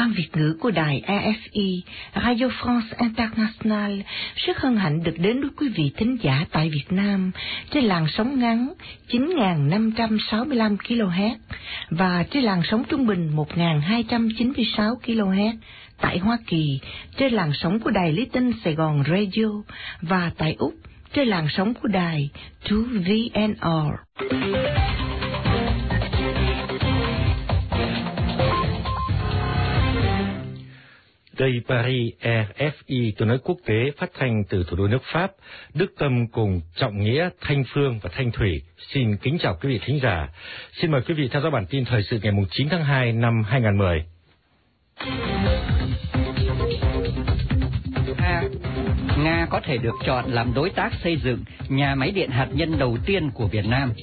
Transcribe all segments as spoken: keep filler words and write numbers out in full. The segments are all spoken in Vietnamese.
Ban Việt ngữ của đài R F I, Radio France Internationale rất hân hạnh được đến với quý vị thính giả tại Việt Nam trên làn sóng ngắn chín nghìn năm trăm sáu mươi lăm ki lô héc và trên làn sóng trung bình một nghìn hai trăm chín mươi sáu ki lô héc tại Hoa Kỳ trên làn sóng của đài Lý Tinh Sài Gòn Radio và tại Úc trên làn sóng của đài hai V N R. Đây Paris, R F I, tôi nói quốc tế, phát thanh từ thủ đô nước Pháp. Đức Tâm cùng Trọng Nghĩa, Thanh Phương và Thanh Thủy xin kính chào quý vị thính giả. Xin mời quý vị theo dõi bản tin thời sự ngày chín tháng hai năm hai nghìn không trăm mười. Nga, Nga có thể được chọn làm đối tác xây dựng nhà máy điện hạt nhân đầu tiên của Việt Nam.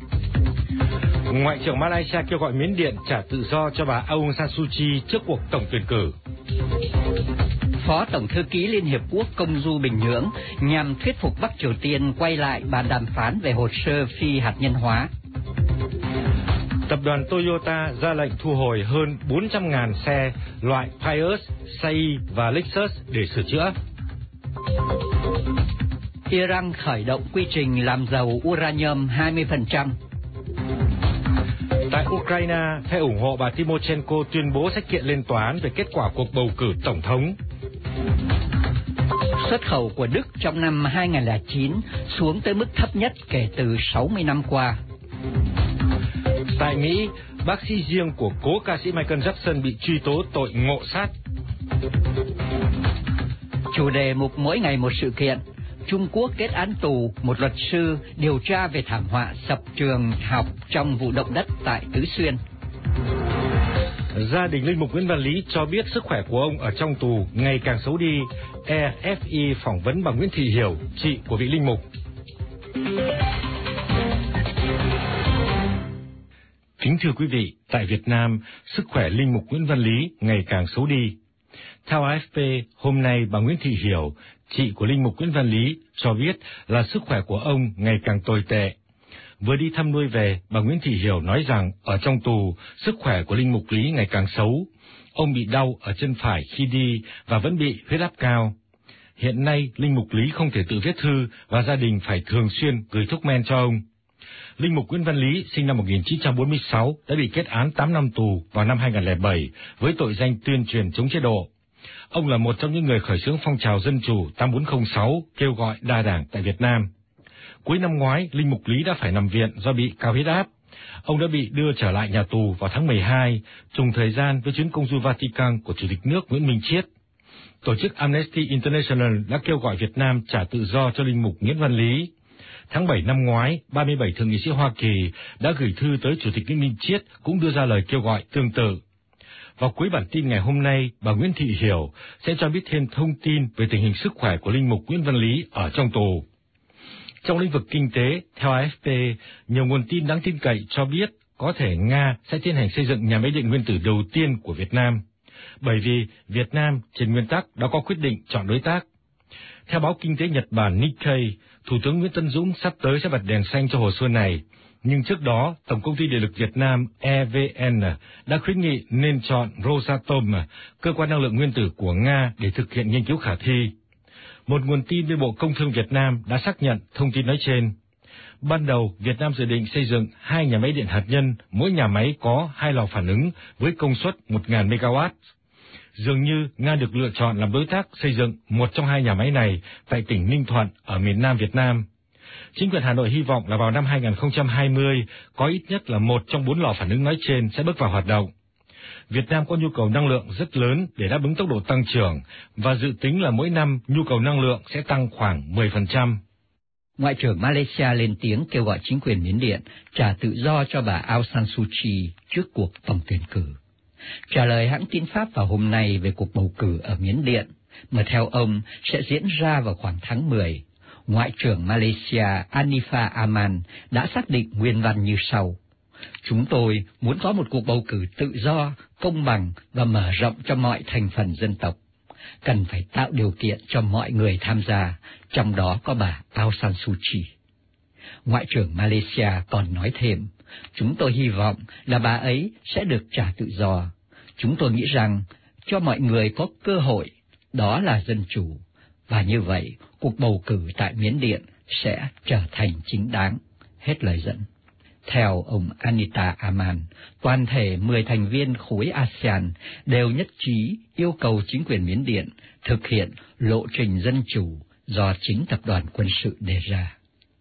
Ngoại trưởng Malaysia kêu gọi Miến Điện trả tự do cho bà Aung San Suu Kyi trước cuộc tổng tuyển cử. Phó Tổng thư ký Liên Hiệp Quốc công du Bình Nhưỡng nhằm thuyết phục Bắc Triều Tiên quay lại bàn đàm phán về hồ sơ phi hạt nhân hóa. Tập đoàn Toyota ra lệnh thu hồi hơn bốn trăm nghìn xe loại Prius, Sai và Lexus để sửa chữa. Iran khởi động quy trình làm giàu uranium hai mươi phần trăm. Tại Ukraine, phe ủng hộ bà Tymoshenko tuyên bố sẽ kiện lên tòa án về kết quả cuộc bầu cử tổng thống. Xuất khẩu của Đức trong năm hai nghìn không trăm lẻ chín xuống tới mức thấp nhất kể từ sáu mươi năm qua. Tại Mỹ, bác sĩ riêng của cố ca sĩ Michael Jackson bị truy tố tội ngộ sát. Chủ đề mục mỗi ngày một sự kiện. Trung Quốc kết án tù một luật sư điều tra về thảm họa sập trường học trong vụ động đất tại Tứ Xuyên. Gia đình linh mục Nguyễn Văn Lý cho biết sức khỏe của ông ở trong tù ngày càng xấu đi. R F I phỏng vấn bà Nguyễn Thị Hiểu, chị của vị linh mục. Kính thưa quý vị, tại Việt Nam, sức khỏe linh mục Nguyễn Văn Lý ngày càng xấu đi. Theo A F P, hôm nay bà Nguyễn Thị Hiểu, chị của linh mục Nguyễn Văn Lý, cho biết là sức khỏe của ông ngày càng tồi tệ. Vừa đi thăm nuôi về, bà Nguyễn Thị Hiểu nói rằng ở trong tù, sức khỏe của linh mục Lý ngày càng xấu. Ông bị đau ở chân phải khi đi và vẫn bị huyết áp cao. Hiện nay, linh mục Lý không thể tự viết thư và gia đình phải thường xuyên gửi thuốc men cho ông. Linh mục Nguyễn Văn Lý, sinh năm một nghìn chín trăm bốn mươi sáu, đã bị kết án tám năm tù vào năm hai nghìn không trăm lẻ bảy với tội danh tuyên truyền chống chế độ. Ông là một trong những người khởi xướng phong trào dân chủ tám bốn không sáu kêu gọi đa đảng tại Việt Nam. Cuối năm ngoái, linh mục Lý đã phải nằm viện do bị cao huyết áp. Ông đã bị đưa trở lại nhà tù vào tháng mười hai, trùng thời gian với chuyến công du Vatican của Chủ tịch nước Nguyễn Minh Chiết. Tổ chức Amnesty International đã kêu gọi Việt Nam trả tự do cho linh mục Nguyễn Văn Lý. Tháng bảy năm ngoái, ba mươi bảy thượng nghị sĩ Hoa Kỳ đã gửi thư tới Chủ tịch Nguyễn Minh Chiết cũng đưa ra lời kêu gọi tương tự. Vào cuối bản tin ngày hôm nay, bà Nguyễn Thị Hiểu sẽ cho biết thêm thông tin về tình hình sức khỏe của linh mục Nguyễn Văn Lý ở trong tù. Trong lĩnh vực kinh tế, theo A F P, nhiều nguồn tin đáng tin cậy cho biết có thể Nga sẽ tiến hành xây dựng nhà máy điện nguyên tử đầu tiên của Việt Nam, bởi vì Việt Nam trên nguyên tắc đã có quyết định chọn đối tác. Theo báo kinh tế Nhật Bản Nikkei, Thủ tướng Nguyễn Tấn Dũng sắp tới sẽ bật đèn xanh cho hồ sơ này. Nhưng trước đó, Tổng công ty Điện lực Việt Nam E V N đã khuyến nghị nên chọn Rosatom, cơ quan năng lượng nguyên tử của Nga, để thực hiện nghiên cứu khả thi. Một nguồn tin với Bộ Công Thương Việt Nam đã xác nhận thông tin nói trên. Ban đầu, Việt Nam dự định xây dựng hai nhà máy điện hạt nhân, mỗi nhà máy có hai lò phản ứng với công suất một nghìn mê-ga-oát. Dường như Nga được lựa chọn làm đối tác xây dựng một trong hai nhà máy này tại tỉnh Ninh Thuận ở miền Nam Việt Nam. Chính quyền Hà Nội hy vọng là vào năm hai nghìn không trăm hai mươi, có ít nhất là một trong bốn lò phản ứng nói trên sẽ bước vào hoạt động. Việt Nam có nhu cầu năng lượng rất lớn để đáp ứng tốc độ tăng trưởng, và dự tính là mỗi năm nhu cầu năng lượng sẽ tăng khoảng mười phần trăm. Ngoại trưởng Malaysia lên tiếng kêu gọi chính quyền Miến Điện trả tự do cho bà Aung San Suu Kyi trước cuộc tổng tuyển cử. Trả lời hãng tin Pháp vào hôm nay về cuộc bầu cử ở Miến Điện, mà theo ông sẽ diễn ra vào khoảng tháng mười, Ngoại trưởng Malaysia Anifah Aman đã xác định nguyên văn như sau. Chúng tôi muốn có một cuộc bầu cử tự do, công bằng và mở rộng cho mọi thành phần dân tộc. Cần phải tạo điều kiện cho mọi người tham gia, trong đó có bà Aung San Suu Kyi. Ngoại trưởng Malaysia còn nói thêm, chúng tôi hy vọng là bà ấy sẽ được trả tự do. Chúng tôi nghĩ rằng cho mọi người có cơ hội, đó là dân chủ, và như vậy cuộc bầu cử tại Miến Điện sẽ trở thành chính đáng. Hết lời dẫn. Theo ông Anita Aman, toàn thể mười thành viên khối a sê an đều nhất trí yêu cầu chính quyền Miến Điện thực hiện lộ trình dân chủ do chính tập đoàn quân sự đề ra.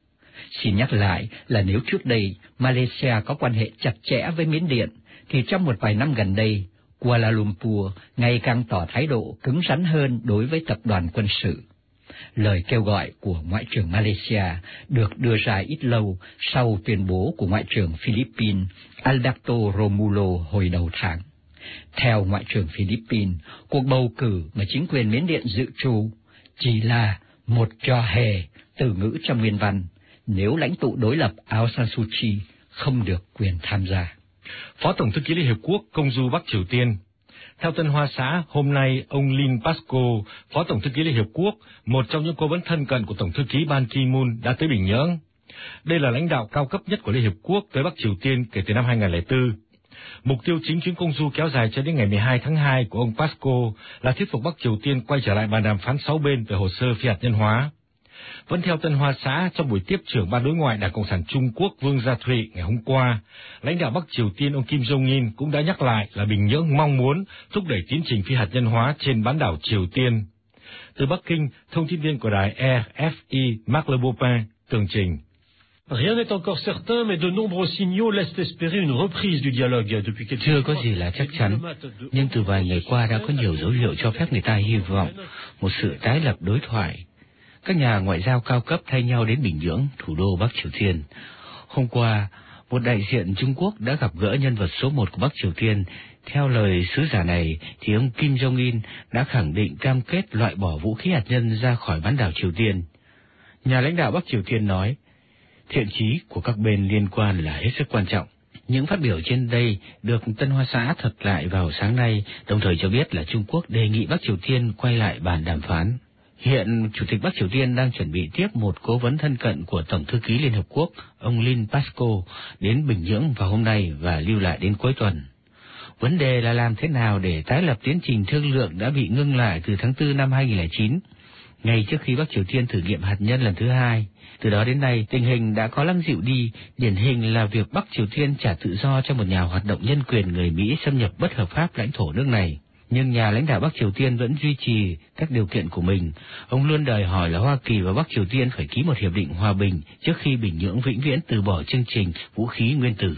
Xin nhắc lại là nếu trước đây Malaysia có quan hệ chặt chẽ với Miến Điện, thì trong một vài năm gần đây, Kuala Lumpur ngày càng tỏ thái độ cứng rắn hơn đối với tập đoàn quân sự. Lời kêu gọi của Ngoại trưởng Malaysia được đưa ra ít lâu sau tuyên bố của Ngoại trưởng Philippines Alberto Romulo hồi đầu tháng. Theo Ngoại trưởng Philippines, cuộc bầu cử mà chính quyền Miến Điện dự trù chỉ là một trò hề, từ ngữ trong nguyên văn, nếu lãnh tụ đối lập Aung San Suu Kyi không được quyền tham gia. Phó Tổng thư ký Liên Hiệp Quốc công du Bắc Triều Tiên. Theo Tân Hoa Xã, hôm nay ông Lin Pasco, Phó Tổng thư ký Liên Hiệp Quốc, một trong những cố vấn thân cận của Tổng thư ký Ban Ki-moon đã tới Bình Nhưỡng. Đây là lãnh đạo cao cấp nhất của Liên Hiệp Quốc tới Bắc Triều Tiên kể từ năm hai nghìn không trăm lẻ bốn. Mục tiêu chính chuyến công du kéo dài cho đến ngày mười hai tháng hai của ông Pasco là thuyết phục Bắc Triều Tiên quay trở lại bàn đàm phán sáu bên về hồ sơ phi hạt nhân hóa. Vẫn theo Tân Hoa Xã, trong buổi tiếp trưởng Ban đối ngoại Đảng Cộng sản Trung Quốc Vương Gia Thụy ngày hôm qua, lãnh đạo Bắc Triều Tiên ông Kim Jong-un cũng đã nhắc lại là Bình Nhưỡng mong muốn thúc đẩy tiến trình phi hạt nhân hóa trên bán đảo Triều Tiên. Từ Bắc Kinh, thông tin viên của đài rờ ép i Marc Le Bopin tường trình. Rien n'est encore certain, mais de nombreux signaux laissent espérer une reprise du dialogue depuis quelques Chưa có gì là chắc chắn, nhưng từ vài ngày qua đã có nhiều dấu hiệu cho phép người ta hy vọng một sự tái lập đối thoại. Các nhà ngoại giao cao cấp thay nhau đến Bình Nhưỡng, thủ đô Bắc Triều Tiên. Hôm qua, một đại diện Trung Quốc đã gặp gỡ nhân vật số một của Bắc Triều Tiên. Theo lời sứ giả này, thì ông Kim Jong-un đã khẳng định cam kết loại bỏ vũ khí hạt nhân ra khỏi bán đảo Triều Tiên. Nhà lãnh đạo Bắc Triều Tiên nói, thiện chí của các bên liên quan là hết sức quan trọng. Những phát biểu trên đây được Tân Hoa Xã thuật lại vào sáng nay, đồng thời cho biết là Trung Quốc đề nghị Bắc Triều Tiên quay lại bàn đàm phán. Hiện, Chủ tịch Bắc Triều Tiên đang chuẩn bị tiếp một cố vấn thân cận của Tổng thư ký Liên Hợp Quốc, ông Lin Pasco, đến Bình Nhưỡng vào hôm nay và lưu lại đến cuối tuần. Vấn đề là làm thế nào để tái lập tiến trình thương lượng đã bị ngưng lại từ tháng tư năm hai nghìn không trăm lẻ chín, ngay trước khi Bắc Triều Tiên thử nghiệm hạt nhân lần thứ hai. Từ đó đến nay, tình hình đã có lắng dịu đi, điển hình là việc Bắc Triều Tiên trả tự do cho một nhà hoạt động nhân quyền người Mỹ xâm nhập bất hợp pháp lãnh thổ nước này. Nhưng nhà lãnh đạo Bắc Triều Tiên vẫn duy trì các điều kiện của mình. Ông luôn đòi hỏi là Hoa Kỳ và Bắc Triều Tiên phải ký một hiệp định hòa bình trước khi Bình Nhưỡng vĩnh viễn từ bỏ chương trình vũ khí nguyên tử.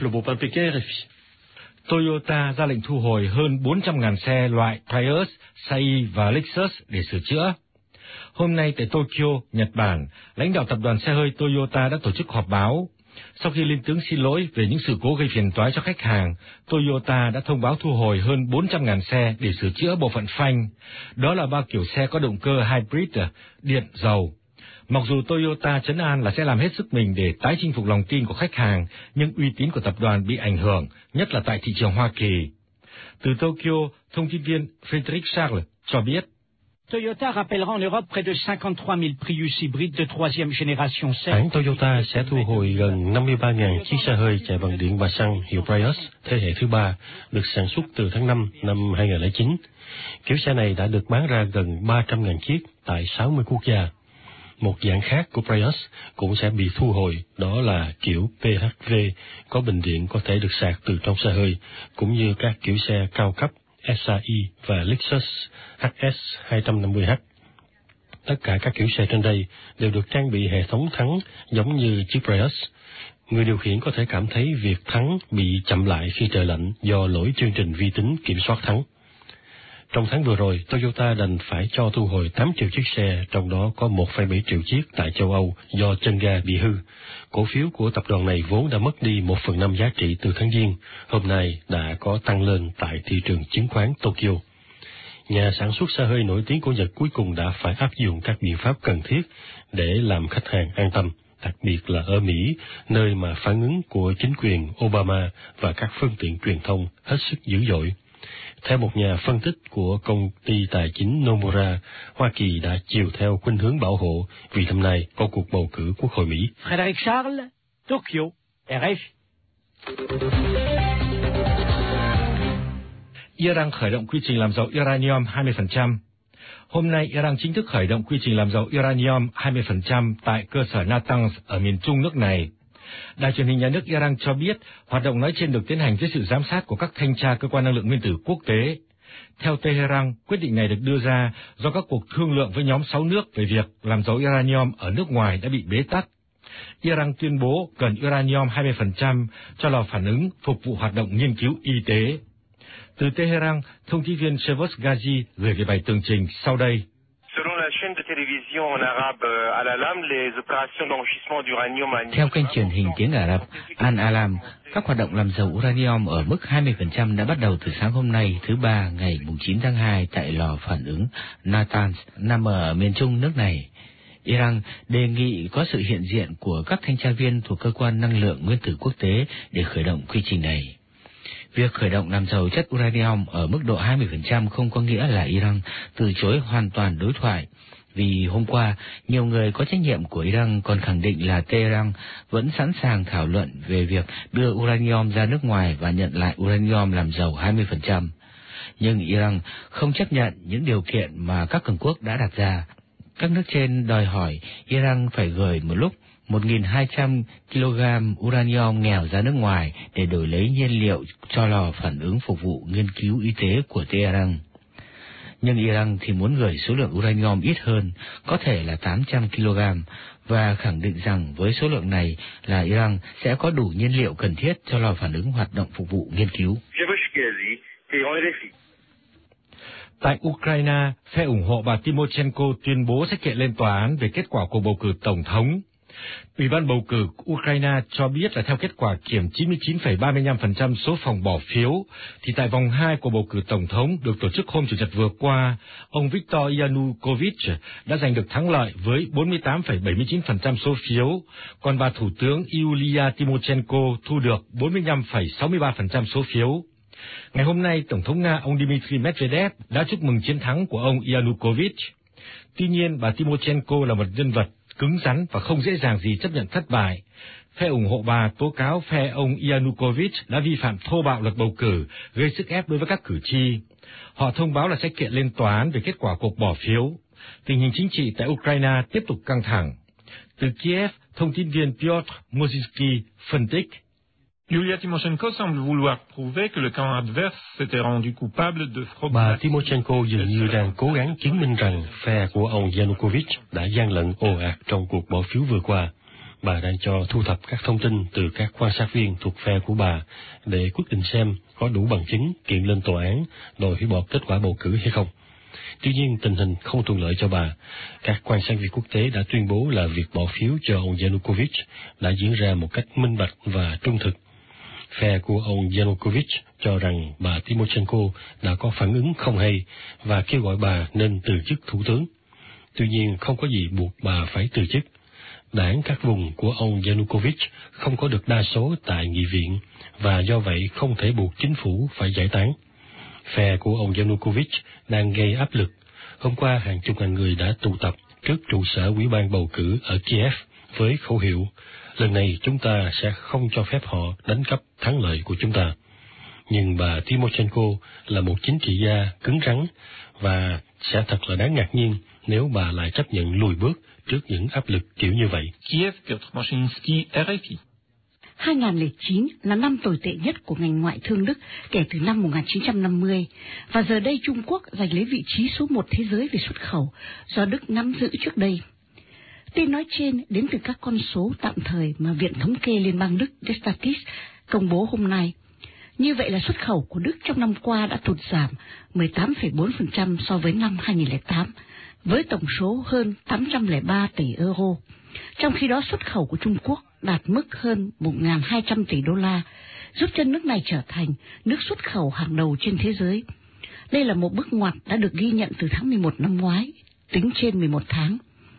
Toyota ra lệnh thu hồi hơn bốn trăm nghìn xe loại Prius, Sai và Lexus để sửa chữa. Hôm nay tại Tokyo, Nhật Bản, lãnh đạo tập đoàn xe hơi Toyota đã tổ chức họp báo. Sau khi lên tiếng xin lỗi về những sự cố gây phiền toái cho khách hàng, Toyota đã thông báo thu hồi hơn bốn trăm nghìn xe để sửa chữa bộ phận phanh. Đó là ba kiểu xe có động cơ hybrid, điện, dầu. Mặc dù Toyota trấn an là sẽ làm hết sức mình để tái chinh phục lòng tin của khách hàng, nhưng uy tín của tập đoàn bị ảnh hưởng, nhất là tại thị trường Hoa Kỳ. Từ Tokyo, thông tin viên Frédéric Charles cho biết. Toyota rappellera en Europe près de cinquante-trois mille Prius hybrides de troisième génération. Hãng Toyota sẽ thu hồi gần năm mươi ba nghìn chiếc xe hơi chạy bằng điện và xăng hiệu Prius thế hệ thứ ba, được sản xuất từ tháng năm năm hai nghìn không trăm lẻ chín. Kiểu xe này đã được bán ra gần ba trăm nghìn chiếc tại sáu mươi quốc gia. Một dạng khác của Prius cũng sẽ bị thu hồi, đó là kiểu pê hát vê, có bình điện có thể được sạc từ trong xe hơi, cũng như các kiểu xe cao cấp Sai và Lexus hát ét hai trăm năm mươi H. Tất cả các kiểu xe trên đây đều được trang bị hệ thống thắng giống như chiếc Prius. Người điều khiển có thể cảm thấy việc thắng bị chậm lại khi trời lạnh do lỗi chương trình vi tính kiểm soát thắng. Trong tháng vừa rồi, Toyota đành phải cho thu hồi tám triệu chiếc xe, trong đó có một phẩy bảy triệu chiếc tại châu Âu do chân ga bị hư. Cổ phiếu của tập đoàn này vốn đã mất đi một phần năm giá trị từ tháng Giêng, hôm nay đã có tăng lên tại thị trường chứng khoán Tokyo. Nhà sản xuất xe hơi nổi tiếng của Nhật cuối cùng đã phải áp dụng các biện pháp cần thiết để làm khách hàng an tâm, đặc biệt là ở Mỹ, nơi mà phản ứng của chính quyền Obama và các phương tiện truyền thông hết sức dữ dội. Theo một nhà phân tích của công ty tài chính Nomura, Hoa Kỳ đã chiều theo khuynh hướng bảo hộ vì năm nay có cuộc bầu cử Quốc hội Mỹ. Frédéric Charles, Tokyo, rờ ép. Iran khởi động quy trình làm dầu uranium hai mươi phần trăm. Hôm nay, Iran chính thức khởi động quy trình làm dầu uranium hai mươi phần trăm tại cơ sở Natanz ở miền trung nước này. Đài truyền hình nhà nước Iran cho biết hoạt động nói trên được tiến hành dưới sự giám sát của các thanh tra cơ quan năng lượng nguyên tử quốc tế. Theo Tehran, quyết định này được đưa ra do các cuộc thương lượng với nhóm sáu nước về việc làm dầu uranium ở nước ngoài đã bị bế tắc. Iran tuyên bố cần uranium hai mươi phần trăm cho lò phản ứng phục vụ hoạt động nghiên cứu y tế. Từ Tehran, thông tin viên Shevos Ghazi gửi về bài tường trình sau đây. Theo kênh truyền hình tiếng Ả Rập Al Alam, các hoạt động làm dầu uranium ở mức hai mươi phần trăm đã bắt đầu từ sáng hôm nay thứ Ba ngày chín tháng hai tại lò phản ứng Natanz nằm ở miền trung nước này. Iran đề nghị có sự hiện diện của các thanh tra viên thuộc cơ quan năng lượng nguyên tử quốc tế để khởi động quy trình này. Việc khởi động làm dầu chất uranium ở mức độ hai mươi phần trăm không có nghĩa là Iran từ chối hoàn toàn đối thoại, vì hôm qua, nhiều người có trách nhiệm của Iran còn khẳng định là Tehran vẫn sẵn sàng thảo luận về việc đưa uranium ra nước ngoài và nhận lại uranium làm dầu hai mươi phần trăm. Nhưng Iran không chấp nhận những điều kiện mà các cường quốc đã đặt ra. Các nước trên đòi hỏi Iran phải gửi một lúc một nghìn hai trăm ki lô gam uranium nghèo ra nước ngoài để đổi lấy nhiên liệu cho lò phản ứng phục vụ nghiên cứu y tế của Tehran. Nhưng Iran thì muốn gửi số lượng uranium ít hơn, có thể là tám trăm ki lô gam, và khẳng định rằng với số lượng này là Iran sẽ có đủ nhiên liệu cần thiết cho lò phản ứng hoạt động phục vụ nghiên cứu. Tại Ukraine, phe ủng hộ bà Tymoshenko tuyên bố sẽ kiện lên tòa án về kết quả cuộc bầu cử tổng thống. Ủy ban bầu cử Ukraine cho biết là theo kết quả kiểm chín mươi chín phẩy ba mươi lăm phần trăm số phòng bỏ phiếu, thì tại vòng hai của bầu cử tổng thống được tổ chức hôm Chủ nhật vừa qua, ông Viktor Yanukovych đã giành được thắng lợi với bốn mươi tám phẩy bảy mươi chín phần trăm số phiếu, còn bà Thủ tướng Yulia Tymoshenko thu được bốn mươi lăm phẩy sáu mươi ba phần trăm số phiếu. Ngày hôm nay, Tổng thống Nga ông Dmitry Medvedev đã chúc mừng chiến thắng của ông Yanukovych. Tuy nhiên, bà Tymoshenko là một nhân vật cứng rắn và không dễ dàng gì chấp nhận thất bại. Phe ủng hộ bà tố cáo phe ông Yanukovych đã vi phạm thô bạo luật bầu cử, gây sức ép đối với các cử tri. Họ thông báo là sẽ kiện lên tòa án về kết quả cuộc bỏ phiếu. Tình hình chính trị tại Ukraine tiếp tục căng thẳng. Từ Kiev, thông tin viên Piotr Mozinski phân tích. Yulia Tymoshenko semble vouloir prouver que le camp adverse s'était rendu coupable de fraude. Bà Tymoshenko dường như đang cố gắng chứng minh rằng phe của ông Yanukovych đã gian lận ồ ạt trong cuộc bỏ phiếu vừa qua. Bà đang cho thu thập các thông tin từ các quan sát viên thuộc phe của bà để quyết định xem có đủ bằng chứng kiện lên tòa án đòi hủy bỏ kết quả bầu cử hay không. Tuy nhiên, tình hình không thuận lợi cho bà. Các quan sát viên quốc tế đã tuyên bố là việc bỏ phiếu cho ông Yanukovych đã diễn ra một cách minh bạch và trung thực. Phe của ông Yanukovych cho rằng bà Tymoshenko đã có phản ứng không hay và kêu gọi bà nên từ chức thủ tướng. Tuy nhiên, không có gì buộc bà phải từ chức. Đảng các vùng của ông Yanukovych không có được đa số tại nghị viện và do vậy không thể buộc chính phủ phải giải tán. Phe của ông Yanukovych đang gây áp lực. Hôm qua, hàng chục ngàn người đã tụ tập trước trụ sở ủy ban bầu cử ở Kiev với khẩu hiệu: lần này chúng ta sẽ không cho phép họ đánh cắp thắng lợi của chúng ta. Nhưng bà Tymoshenko là một chính trị gia cứng rắn và sẽ thật là đáng ngạc nhiên nếu bà lại chấp nhận lùi bước trước những áp lực kiểu như vậy. Kiev, Piotr Mozinski, R F I. hai nghìn không trăm lẻ chín là năm tồi tệ nhất của ngành ngoại thương Đức kể từ năm một nghìn chín trăm năm mươi, và giờ đây Trung Quốc giành lấy vị trí số một thế giới về xuất khẩu do Đức nắm giữ trước đây. Tin nói trên đến từ các con số tạm thời mà Viện Thống kê Liên bang Đức Destatis công bố hôm nay. Như vậy là xuất khẩu của Đức trong năm qua đã tụt giảm mười tám phẩy bốn phần trăm so với năm hai nghìn không trăm lẻ tám, với tổng số hơn tám trăm lẻ ba tỷ euro. Trong khi đó xuất khẩu của Trung Quốc đạt mức hơn một nghìn hai trăm tỷ đô la, giúp cho nước này trở thành nước xuất khẩu hàng đầu trên thế giới. Đây là một bước ngoặt đã được ghi nhận từ tháng mười một năm ngoái, tính trên mười một tháng.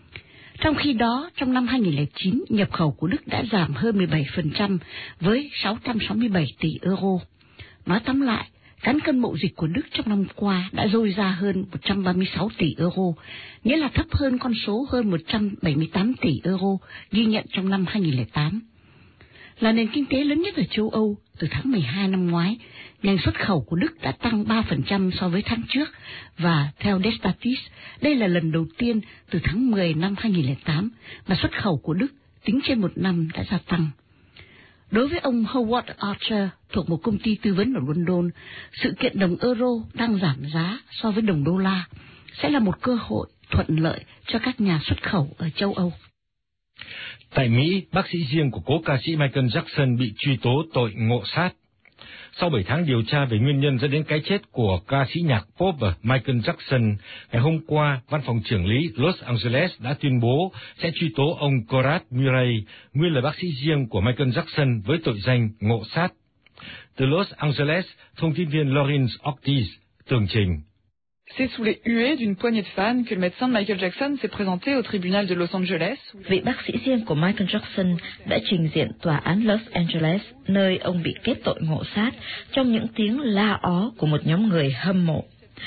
Trong khi đó, trong năm hai nghìn không trăm lẻ chín, nhập khẩu của Đức đã giảm hơn mười bảy phần trăm với sáu trăm sáu mươi bảy tỷ euro. Nói tóm lại, cán cân mậu dịch của Đức trong năm qua đã dôi ra hơn một trăm ba mươi sáu tỷ euro, nghĩa là thấp hơn con số hơn một trăm bảy mươi tám tỷ euro ghi nhận trong năm hai nghìn không trăm lẻ tám. Là nền kinh tế lớn nhất ở châu Âu, từ tháng mười hai năm ngoái, ngành xuất khẩu của Đức đã tăng ba phần trăm so với tháng trước, và theo Destatis, đây là lần đầu tiên từ tháng mười năm hai nghìn lẻ tám mà xuất khẩu của Đức tính trên một năm đã gia tăng. Đối với ông Howard Archer thuộc một công ty tư vấn ở London, sự kiện đồng euro đang giảm giá so với đồng đô la sẽ là một cơ hội thuận lợi cho các nhà xuất khẩu ở châu Âu. Tại Mỹ, bác sĩ riêng của cố ca sĩ Michael Jackson bị truy tố tội ngộ sát. Sau bảy tháng điều tra về nguyên nhân dẫn đến cái chết của ca sĩ nhạc pop Michael Jackson, ngày hôm qua, Văn phòng trưởng lý Los Angeles đã tuyên bố sẽ truy tố ông Conrad Murray, nguyên là bác sĩ riêng của Michael Jackson, với tội danh ngộ sát. Từ Los Angeles, thông tin viên Lawrence Ortiz tường trình. C'est sous les huées d'une poignée de fans que le médecin de Michael Jackson s'est présenté au tribunal de Los Angeles. Vị bác sĩ riêng của Michael Jackson đã trình diện tòa án Los Angeles, nơi ông bị kết tội ngộ sát trong những tiếng la ó của một nhóm người hâm mộ.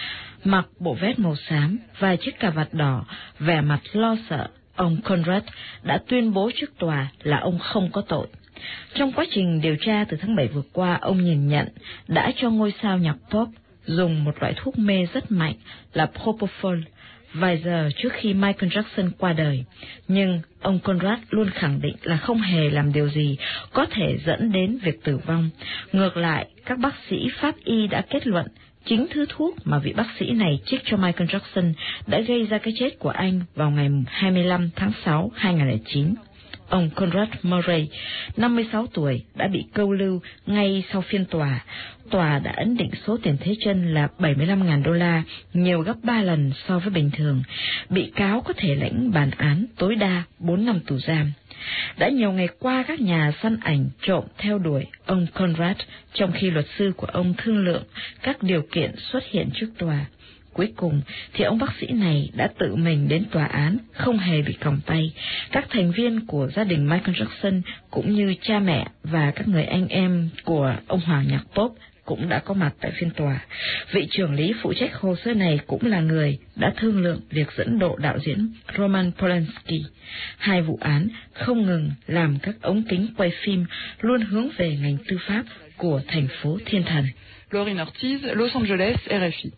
Mặc bộ vest màu xám và chiếc cà vạt đỏ, vẻ mặt lo sợ, ông Conrad đã tuyên bố trước tòa là ông không có tội. Trong quá trình điều tra từ tháng bảy vừa qua, ông nhìn nhận đã cho ngôi sao nhạc pop dùng một loại thuốc mê rất mạnh là Propofol vài giờ trước khi Michael Jackson qua đời. Nhưng ông Conrad luôn khẳng định là không hề làm điều gì có thể dẫn đến việc tử vong. Ngược lại, các bác sĩ pháp y đã kết luận chính thứ thuốc mà vị bác sĩ này trích cho Michael Jackson đã gây ra cái chết của anh vào ngày hai mươi lăm tháng sáu hai nghìn không trăm lẻ chín. Ông Conrad Murray, năm mươi sáu tuổi, đã bị câu lưu ngay sau phiên tòa. Tòa đã ấn định số tiền thế chân là bảy mươi lăm nghìn đô la, nhiều gấp ba lần so với bình thường. Bị cáo có thể lãnh bản án tối đa bốn năm tù giam. Đã nhiều ngày qua, các nhà săn ảnh trộm theo đuổi ông Conrad, trong khi luật sư của ông thương lượng các điều kiện xuất hiện trước tòa. Cuối cùng thì ông bác sĩ này đã tự mình đến tòa án, không hề bị còng tay. Các thành viên của gia đình Michael Jackson cũng như cha mẹ và các người anh em của ông hoàng nhạc pop cũng đã có mặt tại phiên tòa. Vị trưởng lý phụ trách hồ sơ này cũng là người đã thương lượng việc dẫn độ đạo diễn Roman Polanski. Hai vụ án không ngừng làm các ống kính quay phim luôn hướng về ngành tư pháp của thành phố thiên thần. Lawrence Ortiz, Los Angeles, R F I.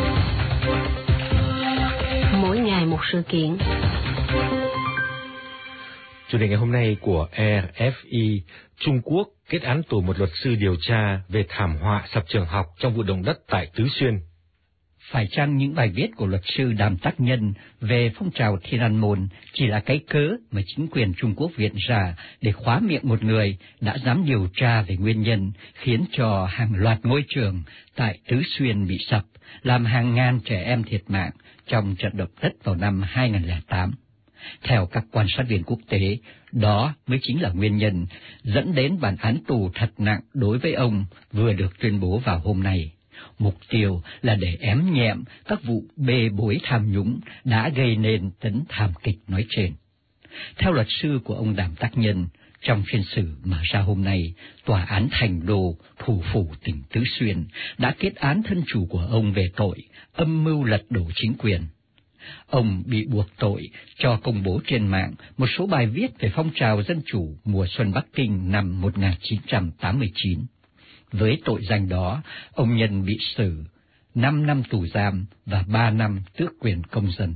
Mỗi ngày một sự kiện. Chủ đề ngày hôm nay của R F I, Trung Quốc kết án tù một luật sư điều tra về thảm họa sập trường học trong vụ động đất tại Tứ Xuyên. Phải chăng những bài viết của luật sư Đàm Tác Nhân về phong trào Thiên An Môn chỉ là cái cớ mà chính quyền Trung Quốc viện ra để khóa miệng một người đã dám điều tra về nguyên nhân khiến cho hàng loạt ngôi trường tại Tứ Xuyên bị sập, làm hàng ngàn trẻ em thiệt mạng trong trận động đất vào năm hai nghìn không trăm lẻ tám. Theo các quan sát viên quốc tế, đó mới chính là nguyên nhân dẫn đến bản án tù thật nặng đối với ông vừa được tuyên bố vào hôm nay. Mục tiêu là để ém nhẹm các vụ bê bối tham nhũng đã gây nên tấn thảm kịch nói trên. Theo luật sư của ông Đàm Tác Nhân, trong phiên xử mở ra hôm nay, tòa án Thành Đô, thủ phủ tỉnh Tứ Xuyên đã kết án thân chủ của ông về tội âm mưu lật đổ chính quyền. Ông bị buộc tội cho công bố trên mạng một số bài viết về phong trào dân chủ mùa xuân Bắc Kinh năm một nghìn chín trăm tám mươi chín. Với tội danh đó, ông Nhân bị xử năm năm tù giam và ba năm tước quyền công dân.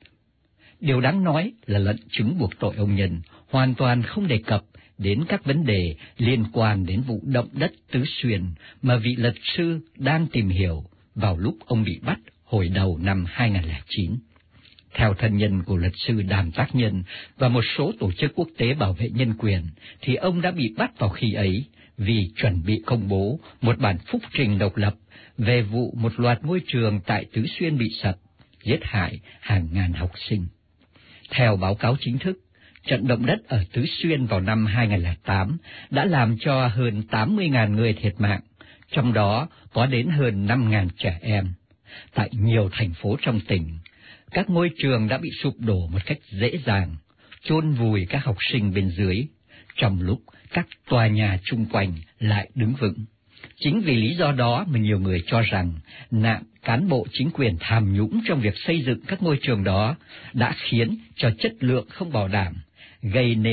Điều đáng nói là lệnh chứng buộc tội ông Nhân hoàn toàn không đề cập đến các vấn đề liên quan đến vụ động đất Tứ Xuyên mà vị luật sư đang tìm hiểu vào lúc ông bị bắt hồi đầu năm hai nghìn không trăm lẻ chín. Theo thân nhân của luật sư Đàm Tác Nhân và một số tổ chức quốc tế bảo vệ nhân quyền, thì ông đã bị bắt vào khi ấy vì chuẩn bị công bố một bản phúc trình độc lập về vụ một loạt ngôi trường tại Tứ Xuyên bị sập, giết hại hàng ngàn học sinh. Theo báo cáo chính thức, trận động đất ở Tứ Xuyên vào năm hai nghìn không trăm lẻ tám đã làm cho hơn tám mươi nghìn người thiệt mạng, trong đó có đến hơn năm nghìn trẻ em. Tại nhiều thành phố trong tỉnh, các ngôi trường đã bị sụp đổ một cách dễ dàng, chôn vùi các học sinh bên dưới, trong lúc các tòa nhà chung quanh lại đứng vững. Chính vì lý do đó mà nhiều người cho rằng nạn cán bộ chính quyền tham nhũng trong việc xây dựng các ngôi trường đó đã khiến cho chất lượng không bảo đảm, gây nên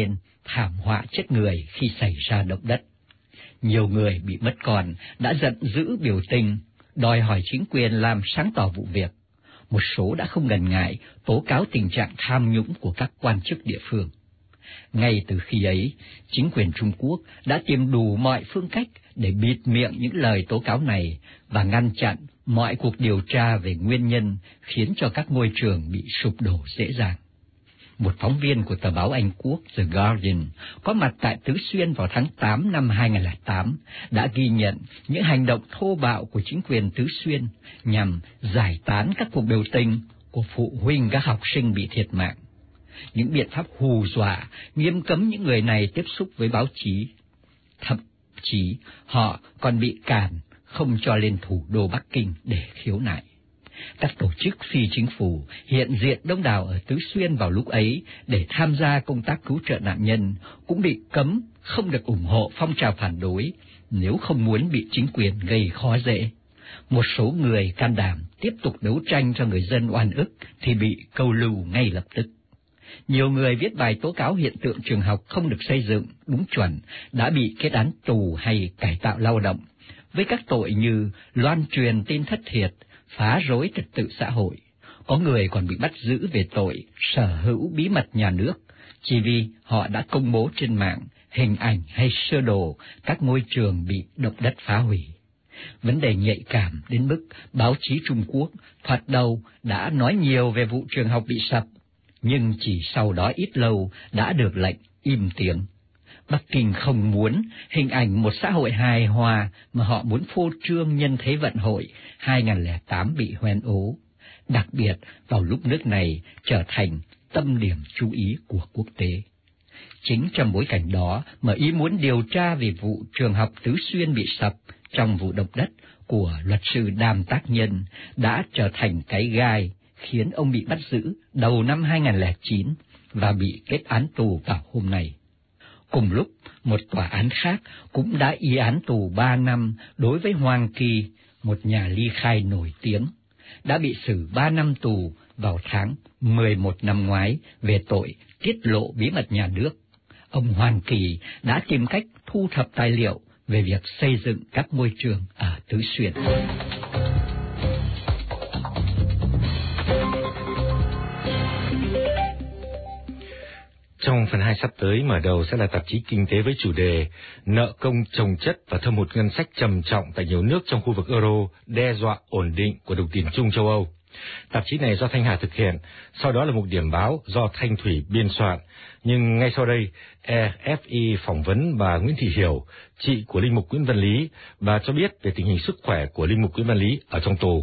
thảm họa chết người khi xảy ra động đất. Nhiều người bị mất con đã giận dữ biểu tình, đòi hỏi chính quyền làm sáng tỏ vụ việc. Một số đã không ngần ngại tố cáo tình trạng tham nhũng của các quan chức địa phương. Ngay từ khi ấy, chính quyền Trung Quốc đã tìm đủ mọi phương cách để bịt miệng những lời tố cáo này và ngăn chặn mọi cuộc điều tra về nguyên nhân khiến cho các ngôi trường bị sụp đổ dễ dàng. Một phóng viên của tờ báo Anh Quốc The Guardian có mặt tại Tứ Xuyên vào tháng tám năm hai nghìn không trăm lẻ tám đã ghi nhận những hành động thô bạo của chính quyền Tứ Xuyên nhằm giải tán các cuộc biểu tình của phụ huynh các học sinh bị thiệt mạng. Những biện pháp hù dọa, nghiêm cấm những người này tiếp xúc với báo chí. Thậm chí họ còn bị cản không cho lên thủ đô Bắc Kinh để khiếu nại. Các tổ chức phi chính phủ hiện diện đông đảo ở Tứ Xuyên vào lúc ấy để tham gia công tác cứu trợ nạn nhân cũng bị cấm không được ủng hộ phong trào phản đối nếu không muốn bị chính quyền gây khó dễ. Một số người can đảm tiếp tục đấu tranh cho người dân oan ức thì bị câu lưu ngay lập tức. Nhiều người viết bài tố cáo hiện tượng trường học không được xây dựng đúng chuẩn đã bị kết án tù hay cải tạo lao động, với các tội như loan truyền tin thất thiệt, phá rối trật tự xã hội. Có người còn bị bắt giữ về tội sở hữu bí mật nhà nước, chỉ vì họ đã công bố trên mạng hình ảnh hay sơ đồ các ngôi trường bị động đất phá hủy. Vấn đề nhạy cảm đến mức báo chí Trung Quốc thoạt đầu đã nói nhiều về vụ trường học bị sập, nhưng chỉ sau đó ít lâu đã được lệnh im tiếng. Bắc Kinh không muốn hình ảnh một xã hội hài hòa mà họ muốn phô trương nhân thế vận hội hai nghìn không trăm lẻ tám bị hoen ố, đặc biệt vào lúc nước này trở thành tâm điểm chú ý của quốc tế. Chính trong bối cảnh đó mà ý muốn điều tra về vụ trường học Tứ Xuyên bị sập trong vụ động đất của luật sư Đàm Tác Nhân đã trở thành cái gai khiến ông bị bắt giữ đầu năm hai nghìn không trăm lẻ chín và bị kết án tù vào hôm nay. Cùng lúc, một tòa án khác cũng đã y án tù ba năm đối với Hoàng Kỳ, một nhà ly khai nổi tiếng, đã bị xử ba năm tù vào tháng mười một năm ngoái về tội tiết lộ bí mật nhà nước. Ông Hoàng Kỳ đã tìm cách thu thập tài liệu về việc xây dựng các ngôi trường ở Tứ Xuyên. Trong phần hai sắp tới, mở đầu sẽ là tạp chí Kinh tế với chủ đề Nợ công chồng chất và thâm hụt ngân sách trầm trọng tại nhiều nước trong khu vực Euro đe dọa ổn định của đồng tiền chung châu Âu. Tạp chí này do Thanh Hà thực hiện, sau đó là một điểm báo do Thanh Thủy biên soạn. Nhưng ngay sau đây, e ép i phỏng vấn bà Nguyễn Thị Hiểu, chị của linh mục Nguyễn Văn Lý. Bà cho biết về tình hình sức khỏe của linh mục Nguyễn Văn Lý ở trong tù.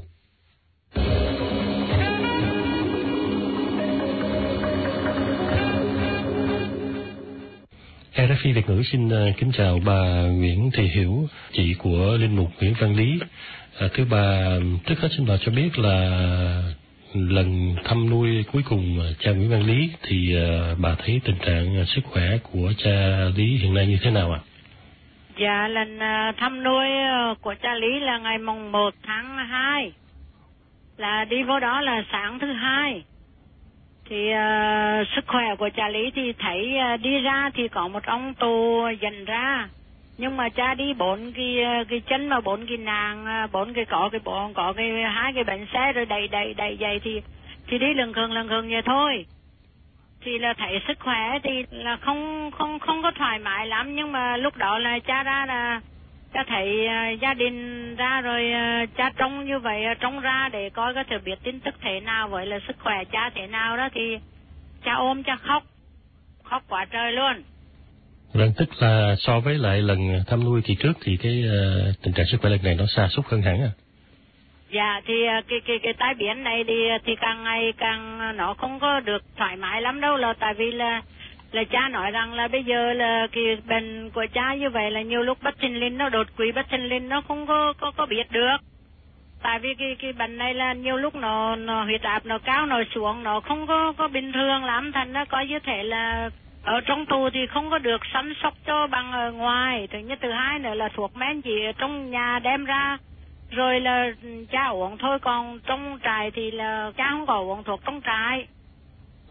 e ép i Việt ngữ xin kính chào bà Nguyễn Thị Hiểu, chị của linh mục Nguyễn Văn Lý. À, thưa bà, trước hết xin bà cho biết là lần thăm nuôi cuối cùng cha Nguyễn Văn Lý thì uh, bà thấy tình trạng sức khỏe của cha Lý hiện nay như thế nào ạ? À? Dạ, lần uh, thăm nuôi của cha Lý là ngày mùng một tháng hai, là đi vô đó là sáng thứ hai. Thì uh, sức khỏe của cha Lý thì thấy uh, đi ra thì có một ông tù dẫn ra, nhưng mà cha đi bốn cái cái chân mà bốn cái nàng, bốn cái có cái bọn có cái hai cái bánh xe rồi đầy đầy đầy dày thì thì đi lừng khừng lừng khừng vậy thôi. Thì là thấy sức khỏe thì là không không không có thoải mái lắm, nhưng mà lúc đó là cha ra là cha thấy uh, gia đình ra rồi uh, cha trông như vậy, uh, trông ra để coi có thể biết tin tức thế nào, vậy là sức khỏe cha thế nào đó thì cha ôm cha khóc, khóc quá trời luôn. Vâng, tức là so với lại lần thăm nuôi kỳ trước thì cái uh, tình trạng sức khỏe lần này nó sa sút hơn hẳn à? Dạ, thì uh, cái cái cái tai biến này thì thì càng ngày càng nó không có được thoải mái lắm đâu, là tại vì là là cha nói rằng là bây giờ là cái bệnh của cha như vậy là nhiều lúc bất thình lình nó đột quỵ, bất thình lình nó không có có có biết được. Tại vì cái cái bệnh này là nhiều lúc nó nó huyết áp nó cao nó xuống, nó không có có bình thường lắm, thành nó có như thể là ở trong tù thì không có được săn sóc cho bằng ở ngoài. Thứ nhất, thứ hai nữa là thuốc men chỉ ở trong nhà đem ra rồi là cha uống thôi, còn trong trại thì là cha không có uống thuốc trong trại.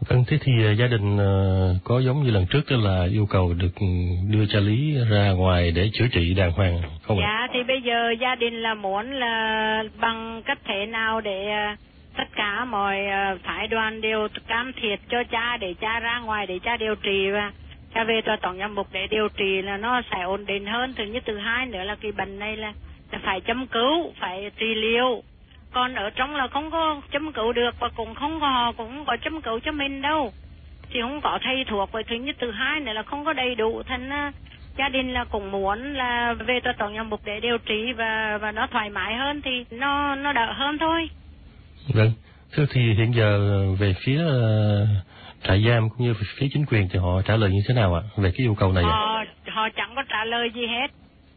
Vâng, thế thì uh, gia đình uh, có giống như lần trước tức là yêu cầu được đưa cha Lý ra ngoài để chữa trị đàng hoàng không ạ? Dạ, thì bây giờ gia đình là muốn là bằng cách thế nào để uh, tất cả mọi uh, phái đoàn đều can thiệp cho cha để cha ra ngoài để cha điều trị và cha về tòa tổng giám mục để điều trị là nó sẽ ổn định hơn. Thứ nhất, thứ hai nữa là cái bệnh này là, là phải châm cứu, phải trị liệu. Còn ở trong là không có châm cứu được và cũng không có họ cũng không có châm cứu cho mình đâu. Thì không có thầy thuộc. Với thứ nhất, thứ hai nữa là không có đầy đủ. Thành uh, gia đình là cũng muốn là về tòa tổng giám mục để điều trị và và nó thoải mái hơn thì nó nó đỡ hơn thôi. Vâng, thưa thì hiện giờ về phía uh, trại giam cũng như phía chính quyền thì họ trả lời như thế nào ạ về cái yêu cầu này? Họ họ chẳng có trả lời gì hết.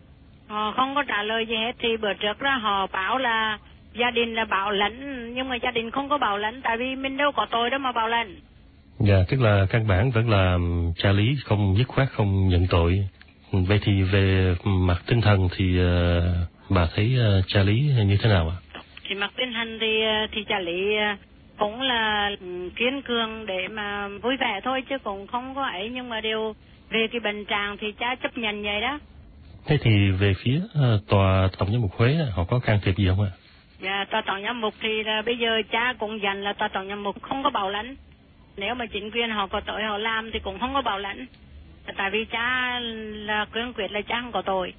Họ không có trả lời gì hết. Thì bữa trước ra họ bảo là gia đình là bảo lãnh, nhưng mà gia đình không có bảo lãnh tại vì mình đâu có tội đâu mà bảo lãnh. Dạ, tức là căn bản vẫn là cha Lý không dứt khoát không nhận tội. Vậy thì về mặt tinh thần thì uh, bà thấy uh, cha Lý như thế nào ạ? Thì mặt tinh thần thì thì cha Lý cũng là kiên cường để mà vui vẻ thôi chứ cũng không có ấy, nhưng mà điều về cái bệnh trạng thì cha chấp nhận vậy đó. Thế thì về phía uh, tòa tổng giám mục Huế họ có can thiệp gì không ạ? Dạ, tòa tổng giám mục thì là bây giờ cha cũng dặn là tòa tổng giám mục không có bảo lãnh. Nếu mà chính quyền họ có tội họ làm thì cũng không có bảo lãnh. Tại vì cha là cương quyết là cha không có tội.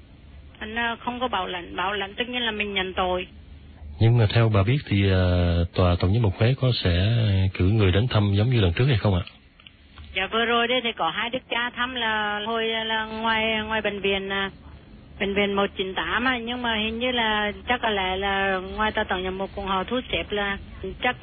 Nên không có bảo lãnh, bảo lãnh tất nhiên là mình nhận tội. Nhưng mà theo bà biết thì uh, tòa tổng giám mục Huế có sẽ cử người đến thăm giống như lần trước hay không ạ? Dạ, vừa rồi đây thì có hai đức cha thăm là hồi là ngoài ngoài bệnh viện bệnh viện một chín tám á, nhưng mà hình như là chắc có lẽ là ngoài tòa tổng giám mục cùng họ thu xếp là chắc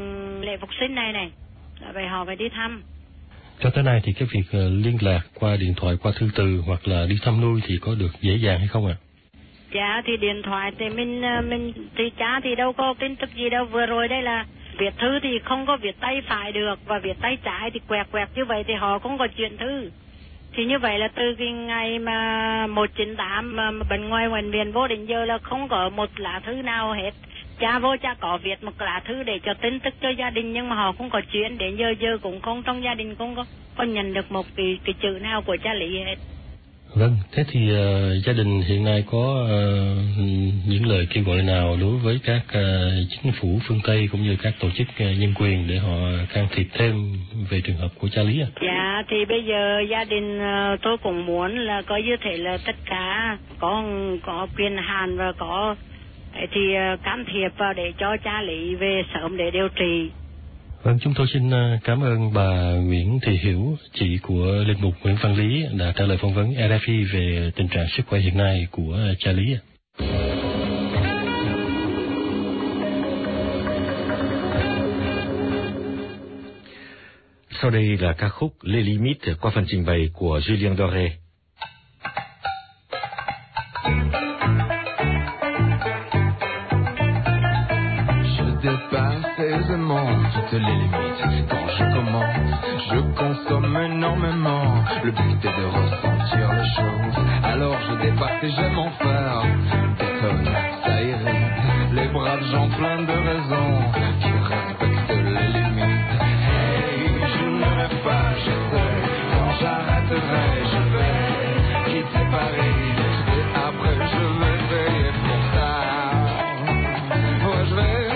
lễ phục sinh này này, vậy họ phải đi thăm. Cho tới nay thì cái việc liên lạc qua điện thoại, qua thư từ hoặc là đi thăm nuôi thì có được dễ dàng hay không ạ? Dạ, thì điện thoại thì mình mình thì cha thì đâu có tin tức gì đâu. Vừa rồi đây là viết thư thì không có viết tay phải được và viết tay trái thì quẹt quẹt như vậy thì họ không có chuyển thư. Thì như vậy là từ cái ngày mà một chín tám mà bệnh ngoài bệnh viện vô đến giờ là không có một lá thư nào hết. Cha vô cha có viết một lá thư để cho tin tức cho gia đình nhưng mà họ không có chuyển, đến giờ giờ cũng không, trong gia đình không có có nhận được một cái cái chữ nào của cha Lý hết. Vâng, thế thì uh, gia đình hiện nay có uh, những lời kêu gọi nào đối với các uh, chính phủ phương Tây cũng như các tổ chức uh, nhân quyền để họ can thiệp thêm về trường hợp của cha Lý ạ? Dạ, thì bây giờ gia đình uh, tôi cũng muốn là có như thế là tất cả có có quyền hạn và có thì uh, can thiệp vào để cho cha Lý về sớm để điều trị. Vâng, chúng tôi xin cảm ơn bà Nguyễn Thị Hiểu, chị của linh mục Nguyễn Văn Lý đã trả lời phỏng vấn rờ ép i về tình trạng sức khỏe hiện nay của cha Lý. Sau đây là ca khúc Les Limites qua phần trình bày của Julien Doré. Aisément toutes les limites. Quand je commence, je consomme énormément. Le but est de ressentir les choses. Alors je dépasse et j'aime en faire des tonnes, ça irrite les braves gens pleins de raisons qui respectent les limites. Hey, je ne vais pas, je sais. Quand j'arrêterai, je vais quitter Paris. Et après je vais payer pour ça. Ouais, je vais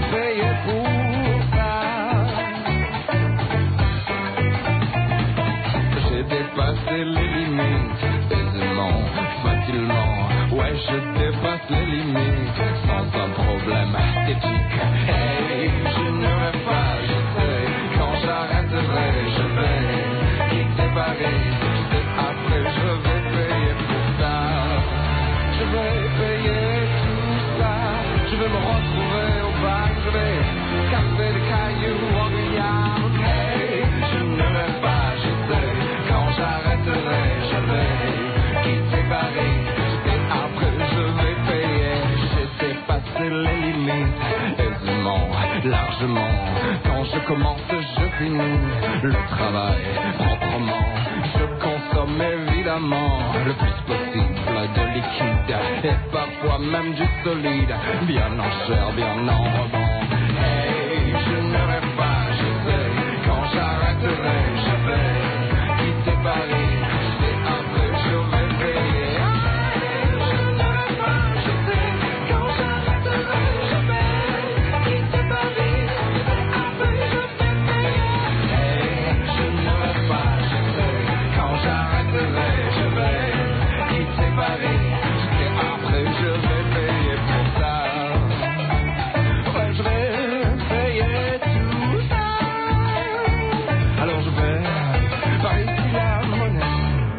les limites aisément, facilement. Ouais, je dépasse les limites sans un problème esthétique. Hey, je ne vais pas, je sais. Quand j'arrêterai, je vais quitter Paris. Et après, je vais payer pour ça. Je vais payer tout ça. Je vais me retrouver au bar. Je vais casser des cailloux en Guyane. Hey, je ne vais pas, je sais. Quand j'arrêterai, je vais quitter Paris. Et après je vais payer. J'ai dépassé les limites aisément, largement. Quand je commence, je finis le travail proprement. Je consomme évidemment le plus possible de liquide et parfois même du solide, bien en chair, bien en rebond. Hey, je ne rêve pas, je sais. Quand verrai, je vais quitter Paris. Et après je vais payer pour ça. Ouais, je vais payer tout ça. Alors je vais par ici la monnaie.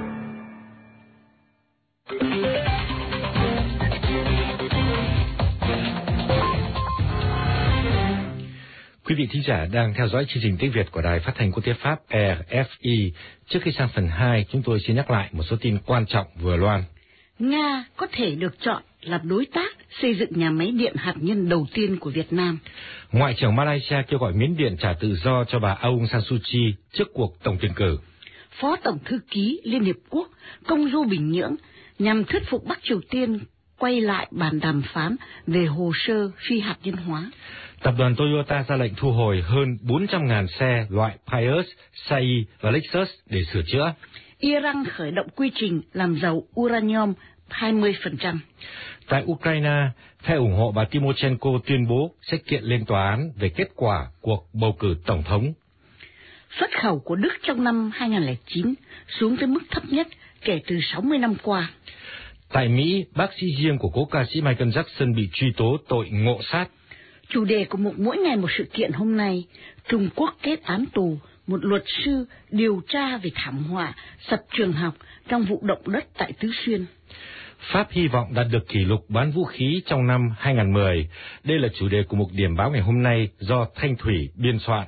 Quý vị thính giả đang theo dõi chương trình tiếng Việt của Đài Phát thanh Quốc tế Pháp R F I. Trước khi sang phần hai, chúng tôi xin nhắc lại một số tin quan trọng vừa loan. Nga có thể được chọn là đối tác xây dựng nhà máy điện hạt nhân đầu tiên của Việt Nam. Ngoại trưởng Malaysia kêu gọi Miến Điện trả tự do cho bà Aung San Suu Kyi trước cuộc tổng tuyển cử. Phó Tổng thư ký Liên Hiệp Quốc công du Bình Nhưỡng nhằm thuyết phục Bắc Triều Tiên quay lại bàn đàm phán về hồ sơ phi hạt nhân hóa. Tập đoàn Toyota ra lệnh thu hồi hơn bốn trăm nghìn xe loại Prius, Sai và Lexus để sửa chữa. Iran khởi động quy trình làm giàu uranium hai mươi phần trăm. Tại Ukraine, phe ủng hộ bà Tymoshenko tuyên bố sẽ kiện lên tòa án về kết quả cuộc bầu cử tổng thống. Xuất khẩu của Đức trong năm hai nghìn không trăm lẻ chín xuống tới mức thấp nhất kể từ sáu mươi năm qua. Tại Mỹ, bác sĩ riêng của cố ca sĩ Michael Jackson bị truy tố tội ngộ sát. Chủ đề của một mỗi ngày một sự kiện hôm nay, Trung Quốc kết án tù một luật sư điều tra về thảm họa sập trường học trong vụ động đất tại Tứ Xuyên. Pháp hy vọng đạt được kỷ lục bán vũ khí trong năm hai nghìn không trăm mười. Đây là chủ đề của mục điểm báo ngày hôm nay do Thanh Thủy biên soạn.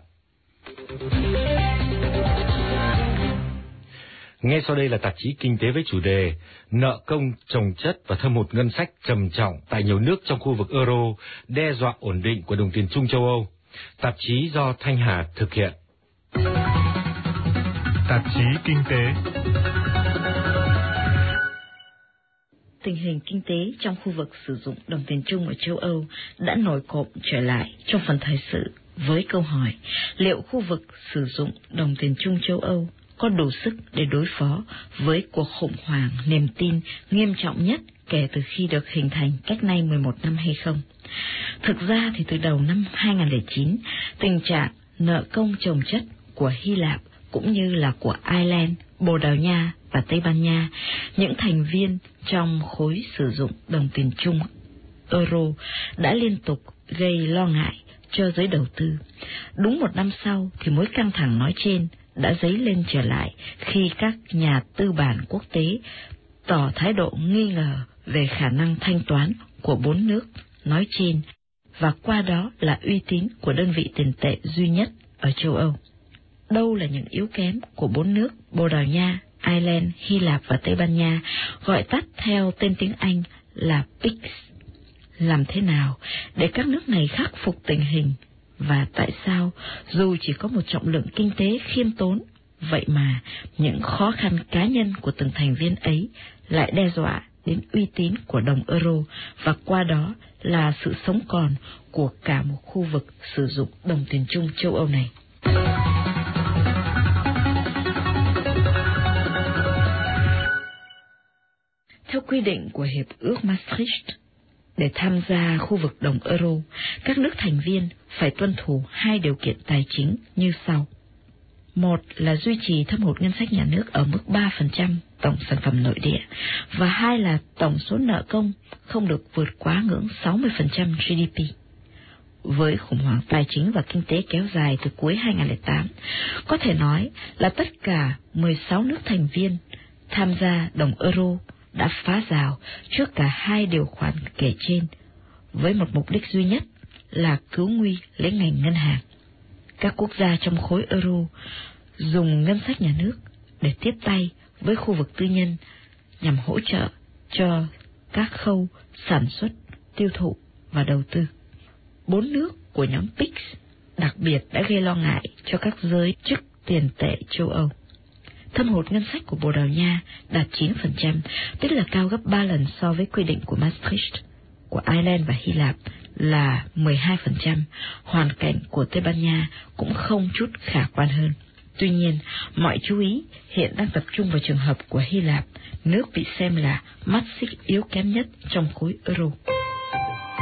Ngay sau đây là tạp chí Kinh tế với chủ đề Nợ công, chồng chất và thâm hụt ngân sách trầm trọng tại nhiều nước trong khu vực euro, đe dọa ổn định của đồng tiền chung châu Âu. Tạp chí do Thanh Hà thực hiện. Tạp chí Kinh tế. Tình hình kinh tế trong khu vực sử dụng đồng tiền chung ở châu Âu đã nổi cộm trở lại trong phần thời sự với câu hỏi liệu khu vực sử dụng đồng tiền chung châu Âu có đủ sức để đối phó với cuộc khủng hoảng niềm tin nghiêm trọng nhất kể từ khi được hình thành cách nay mười một năm hay không. Thực ra thì từ đầu năm hai nghìn không trăm lẻ chín, tình trạng nợ công chồng chất của Hy Lạp cũng như là của Ireland, Bồ Đào Nha và Tây Ban Nha, những thành viên trong khối sử dụng đồng tiền chung euro, đã liên tục gây lo ngại cho giới đầu tư. Đúng một năm sau thì mối căng thẳng nói trên đã dấy lên trở lại khi các nhà tư bản quốc tế tỏ thái độ nghi ngờ về khả năng thanh toán của bốn nước nói trên và qua đó là uy tín của đơn vị tiền tệ duy nhất ở châu Âu. Đâu là những yếu kém của bốn nước Bồ Đào Nha, Ireland, Hy Lạp và Tây Ban Nha, gọi tắt theo tên tiếng Anh là pê i xê? Làm thế nào để các nước này khắc phục tình hình? Và tại sao dù chỉ có một trọng lượng kinh tế khiêm tốn, vậy mà những khó khăn cá nhân của từng thành viên ấy lại đe dọa đến uy tín của đồng euro và qua đó là sự sống còn của cả một khu vực sử dụng đồng tiền chung châu Âu này? Theo quy định của Hiệp ước Maastricht, để tham gia khu vực đồng euro, các nước thành viên phải tuân thủ hai điều kiện tài chính như sau. Một là duy trì thâm hụt ngân sách nhà nước ở mức ba phần trăm tổng sản phẩm nội địa, và hai là tổng số nợ công không được vượt quá ngưỡng sáu mươi phần trăm giê đê pê. Với khủng hoảng tài chính và kinh tế kéo dài từ cuối hai nghìn không trăm lẻ tám, có thể nói là tất cả mười sáu nước thành viên tham gia đồng euro đã phá rào trước cả hai điều khoản kể trên, với một mục đích duy nhất là cứu nguy lấy ngành ngân hàng. Các quốc gia trong khối euro dùng ngân sách nhà nước để tiếp tay với khu vực tư nhân nhằm hỗ trợ cho các khâu sản xuất, tiêu thụ và đầu tư. Bốn nước của nhóm pê i xê đặc biệt đã gây lo ngại cho các giới chức tiền tệ châu Âu. Thâm hụt ngân sách của Bồ Đào Nha đạt chín phần trăm, tức là cao gấp ba lần so với quy định của Maastricht. Của Ireland và Hy Lạp là mười hai phần trăm, hoàn cảnh của Tây Ban Nha cũng không chút khả quan hơn. Tuy nhiên, mọi chú ý hiện đang tập trung vào trường hợp của Hy Lạp, nước bị xem là mắt xích yếu kém nhất trong khối euro.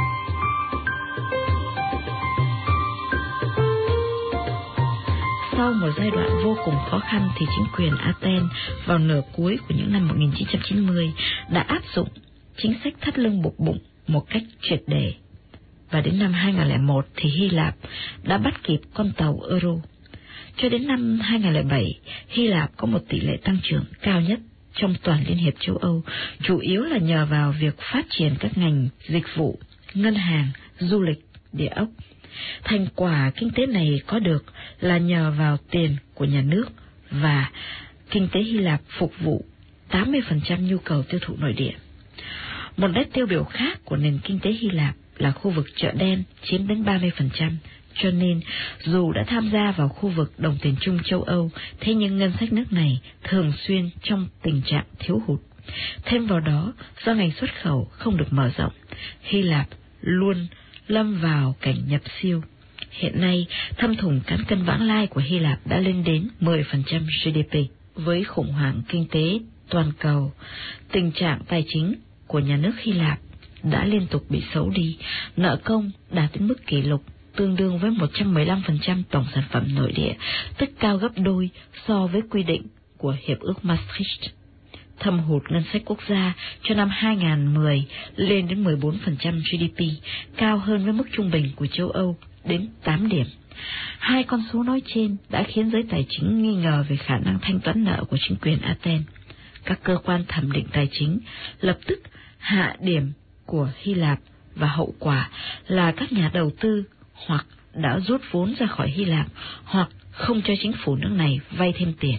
Sau sau một giai đoạn vô cùng khó khăn thì chính quyền Athens vào nửa cuối của những năm một nghìn chín trăm chín mươi đã áp dụng chính sách thắt lưng buộc bụng một cách triệt để. Và đến năm hai nghìn không trăm lẻ một thì Hy Lạp đã bắt kịp con tàu Euro. Cho đến năm hai nghìn không trăm lẻ bảy, Hy Lạp có một tỷ lệ tăng trưởng cao nhất trong toàn Liên hiệp châu Âu, chủ yếu là nhờ vào việc phát triển các ngành dịch vụ, ngân hàng, du lịch, địa ốc. Thành quả kinh tế này có được là nhờ vào tiền của nhà nước, và kinh tế Hy Lạp phục vụ tám mươi phần trăm nhu cầu tiêu thụ nội địa. Một nét tiêu biểu khác của nền kinh tế Hy Lạp là khu vực chợ đen chiếm đến ba mươi phần trăm, cho nên dù đã tham gia vào khu vực đồng tiền chung châu Âu, thế nhưng ngân sách nước này thường xuyên trong tình trạng thiếu hụt. Thêm vào đó, do ngành xuất khẩu không được mở rộng, Hy Lạp luôn lâm vào cảnh nhập siêu. Hiện nay, thâm thủng cán cân vãng lai của Hy Lạp đã lên đến mười phần trăm giê đê pê. Với khủng hoảng kinh tế toàn cầu, tình trạng tài chính của nhà nước Hy Lạp đã liên tục bị xấu đi, nợ công đạt đến mức kỷ lục tương đương với một trăm mười lăm phần trăm tổng sản phẩm nội địa, tức cao gấp đôi so với quy định của Hiệp ước Maastricht. Thâm hụt ngân sách quốc gia cho năm hai nghìn không trăm mười lên đến mười bốn phần trăm giê đê pê, cao hơn với mức trung bình của châu Âu đến tám điểm. Hai con số nói trên đã khiến giới tài chính nghi ngờ về khả năng thanh toán nợ của chính quyền Athens. Các cơ quan thẩm định tài chính lập tức hạ điểm của Hy Lạp, và hậu quả là các nhà đầu tư hoặc đã rút vốn ra khỏi Hy Lạp hoặc không cho chính phủ nước này vay thêm tiền.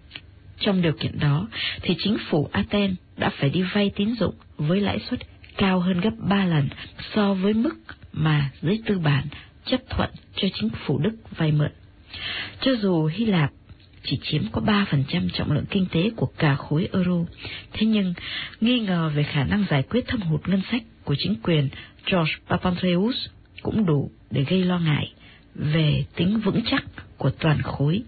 Trong điều kiện đó thì chính phủ Athens đã phải đi vay tín dụng với lãi suất cao hơn gấp ba lần so với mức mà giới tư bản chấp thuận cho chính phủ Đức vay mượn. Cho dù Hy Lạp chỉ chiếm có ba phần trăm trọng lượng kinh tế của cả khối Euro, thế nhưng nghi ngờ về khả năng giải quyết thâm hụt ngân sách của chính quyền George Papandreou cũng đủ để gây lo ngại về tính vững chắc của toàn khối.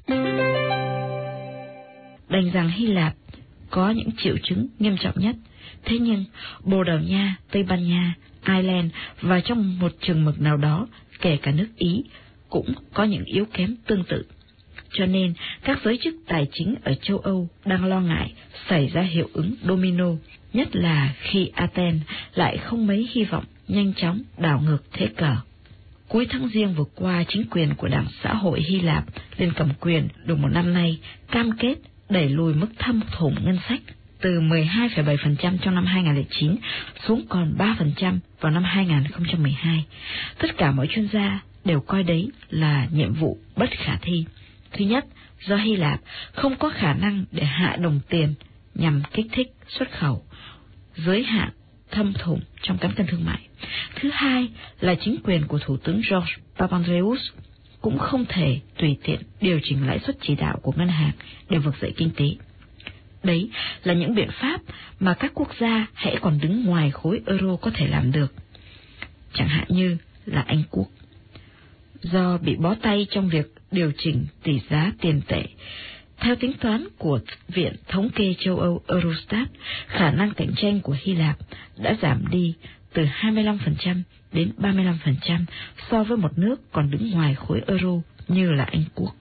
Đành rằng Hy Lạp có những triệu chứng nghiêm trọng nhất, thế nhưng Bồ Đào Nha, Tây Ban Nha, Ireland và trong một chừng mực nào đó kể cả nước Ý cũng có những yếu kém tương tự. Cho nên các giới chức tài chính ở châu Âu đang lo ngại xảy ra hiệu ứng domino, nhất là khi Athens lại không mấy hy vọng nhanh chóng đảo ngược thế cờ. Cuối tháng Giêng vừa qua, chính quyền của Đảng Xã hội Hy Lạp lên cầm quyền được một năm nay cam kết đẩy lùi mức thâm thủng ngân sách từ mười hai phẩy bảy phần trăm trong năm hai nghìn không trăm lẻ chín xuống còn ba phần trăm vào năm hai nghìn không trăm mười hai. Tất cả mọi chuyên gia đều coi đấy là nhiệm vụ bất khả thi. Thứ nhất, do Hy Lạp không có khả năng để hạ đồng tiền nhằm kích thích xuất khẩu, giới hạn thâm thủng trong cán cân thương mại. Thứ hai là chính quyền của Thủ tướng George Papandreou cũng không thể tùy tiện điều chỉnh lãi suất chỉ đạo của ngân hàng để vực dậy kinh tế. Đấy là những biện pháp mà các quốc gia hễ còn đứng ngoài khối Euro có thể làm được, chẳng hạn như là Anh Quốc. Do bị bó tay trong việc điều chỉnh tỷ giá tiền tệ, theo tính toán của Viện Thống kê châu Âu Eurostat, khả năng cạnh tranh của Hy Lạp đã giảm đi từ hai mươi lăm phần trăm đến ba mươi lăm phần trăm so với một nước còn đứng ngoài khối Euro như là Anh Quốc.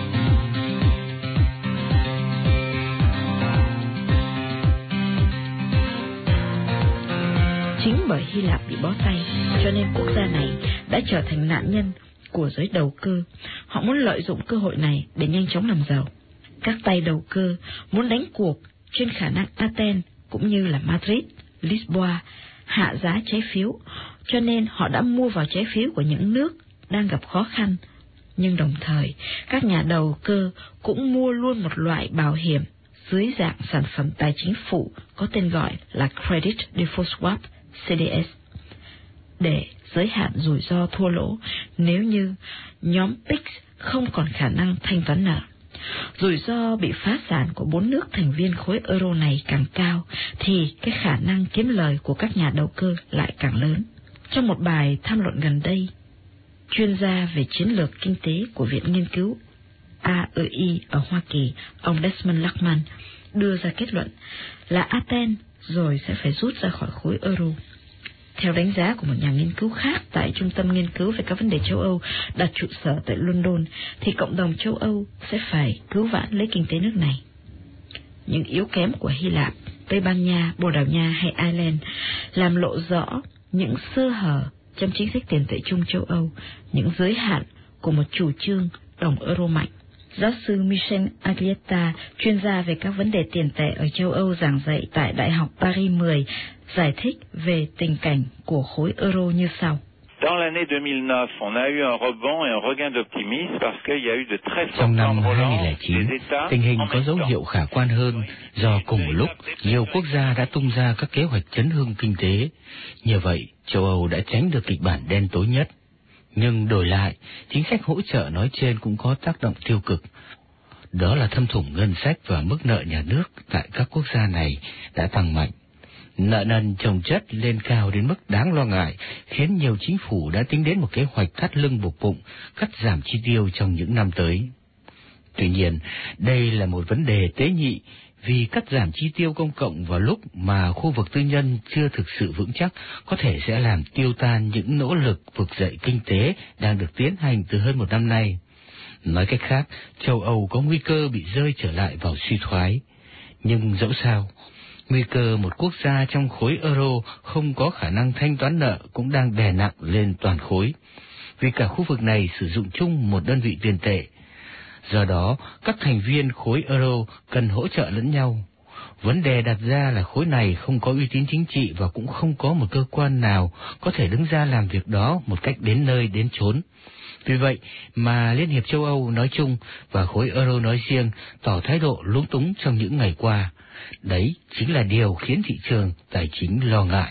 Chính bởi Hy Lạp bị bó tay, cho nên quốc gia này đã trở thành nạn nhân của giới đầu cơ. Họ muốn lợi dụng cơ hội này để nhanh chóng làm giàu. Các tay đầu cơ muốn đánh cuộc trên khả năng Athens cũng như là Madrid, Lisboa hạ giá trái phiếu, cho nên họ đã mua vào trái phiếu của những nước đang gặp khó khăn. Nhưng đồng thời, các nhà đầu cơ cũng mua luôn một loại bảo hiểm dưới dạng sản phẩm tài chính phụ có tên gọi là Credit Default Swap, C D S, để giới hạn rủi ro thua lỗ nếu như nhóm pê i xê không còn khả năng thanh toán nợ. Rủi ro bị phá sản của bốn nước thành viên khối Euro này càng cao, thì cái khả năng kiếm lời của các nhà đầu cơ lại càng lớn. Trong một bài tham luận gần đây, chuyên gia về chiến lược kinh tế của Viện Nghiên cứu A E I ở Hoa Kỳ, ông Desmond Lachman, đưa ra kết luận là Athens rồi sẽ phải rút ra khỏi khối Euro. Theo đánh giá của một nhà nghiên cứu khác tại Trung tâm Nghiên cứu về các vấn đề châu Âu đặt trụ sở tại London, thì cộng đồng châu Âu sẽ phải cứu vãn lấy kinh tế nước này. Những yếu kém của Hy Lạp, Tây Ban Nha, Bồ Đào Nha hay Ireland làm lộ rõ những sơ hở trong chính sách tiền tệ chung châu Âu, những giới hạn của một chủ trương đồng euro mạnh. Giáo sư Michel Aglietta, chuyên gia về các vấn đề tiền tệ ở châu Âu giảng dạy tại Đại học Paris mười, giải thích về tình cảnh của khối euro như sau. Trong năm hai nghìn lẻ chín, tình hình có dấu hiệu khả quan hơn do cùng lúc nhiều quốc gia đã tung ra các kế hoạch chấn hưng kinh tế. Như vậy, châu Âu đã tránh được kịch bản đen tối nhất. Nhưng đổi lại, chính sách hỗ trợ nói trên cũng có tác động tiêu cực. Đó là thâm thủng ngân sách và mức nợ nhà nước tại các quốc gia này đã tăng mạnh. Nợ nần chồng chất lên cao đến mức đáng lo ngại, khiến nhiều chính phủ đã tính đến một kế hoạch thắt lưng buộc bụng, cắt giảm chi tiêu trong những năm tới. Tuy nhiên, đây là một vấn đề tế nhị, vì cắt giảm chi tiêu công cộng vào lúc mà khu vực tư nhân chưa thực sự vững chắc có thể sẽ làm tiêu tan những nỗ lực vực dậy kinh tế đang được tiến hành từ hơn một năm nay. Nói cách khác, châu Âu có nguy cơ bị rơi trở lại vào suy thoái. Nhưng dẫu sao, nguy cơ một quốc gia trong khối euro không có khả năng thanh toán nợ cũng đang đè nặng lên toàn khối, vì cả khu vực này sử dụng chung một đơn vị tiền tệ. Do đó, các thành viên khối euro cần hỗ trợ lẫn nhau. Vấn đề đặt ra là khối này không có uy tín chính trị và cũng không có một cơ quan nào có thể đứng ra làm việc đó một cách đến nơi đến chốn. Vì vậy mà Liên hiệp châu Âu nói chung và khối euro nói riêng tỏ thái độ lúng túng trong những ngày qua. Đấy chính là điều khiến thị trường tài chính lo ngại.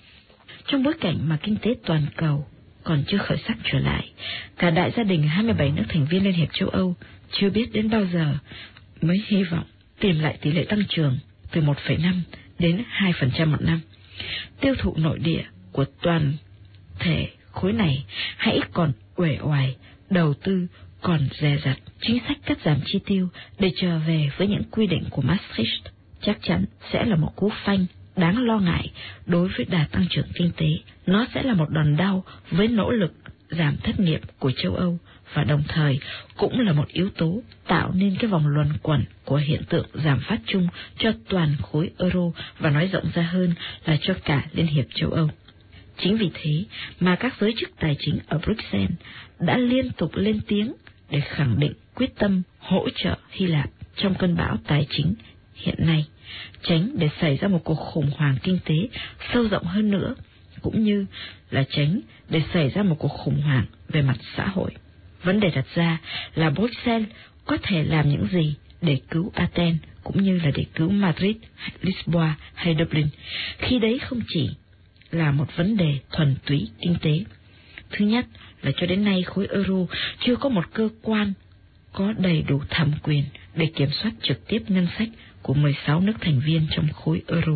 Trong bối cảnh mà kinh tế toàn cầu còn chưa khởi sắc trở lại, cả đại gia đình hai mươi bảy nước thành viên Liên hiệp châu Âu chưa biết đến bao giờ mới hy vọng tìm lại tỷ lệ tăng trưởng từ một phẩy năm đến hai phần trăm một năm. Tiêu thụ nội địa của toàn thể khối này hãy còn uể oải, đầu tư còn dè dặt, chính sách cắt giảm chi tiêu để trở về với những quy định của Maastricht chắc chắn sẽ là một cú phanh đáng lo ngại đối với đà tăng trưởng kinh tế. Nó sẽ là một đòn đau với nỗ lực giảm thất nghiệp của châu Âu và đồng thời cũng là một yếu tố tạo nên cái vòng luẩn quẩn của hiện tượng giảm phát chung cho toàn khối euro và nói rộng ra hơn là cho cả Liên hiệp châu Âu. Chính vì thế mà các giới chức tài chính ở Bruxelles đã liên tục lên tiếng để khẳng định quyết tâm hỗ trợ Hy Lạp trong cơn bão tài chính hiện nay, tránh để xảy ra một cuộc khủng hoảng kinh tế sâu rộng hơn nữa, cũng như là tránh để xảy ra một cuộc khủng hoảng về mặt xã hội. Vấn đề đặt ra là Bruxelles có thể làm những gì để cứu Athens cũng như là để cứu Madrid, Lisboa hay Dublin, khi đấy không chỉ là một vấn đề thuần túy kinh tế. Thứ nhất là cho đến nay khối euro chưa có một cơ quan có đầy đủ thẩm quyền để kiểm soát trực tiếp ngân sách của mười sáu nước thành viên trong khối euro.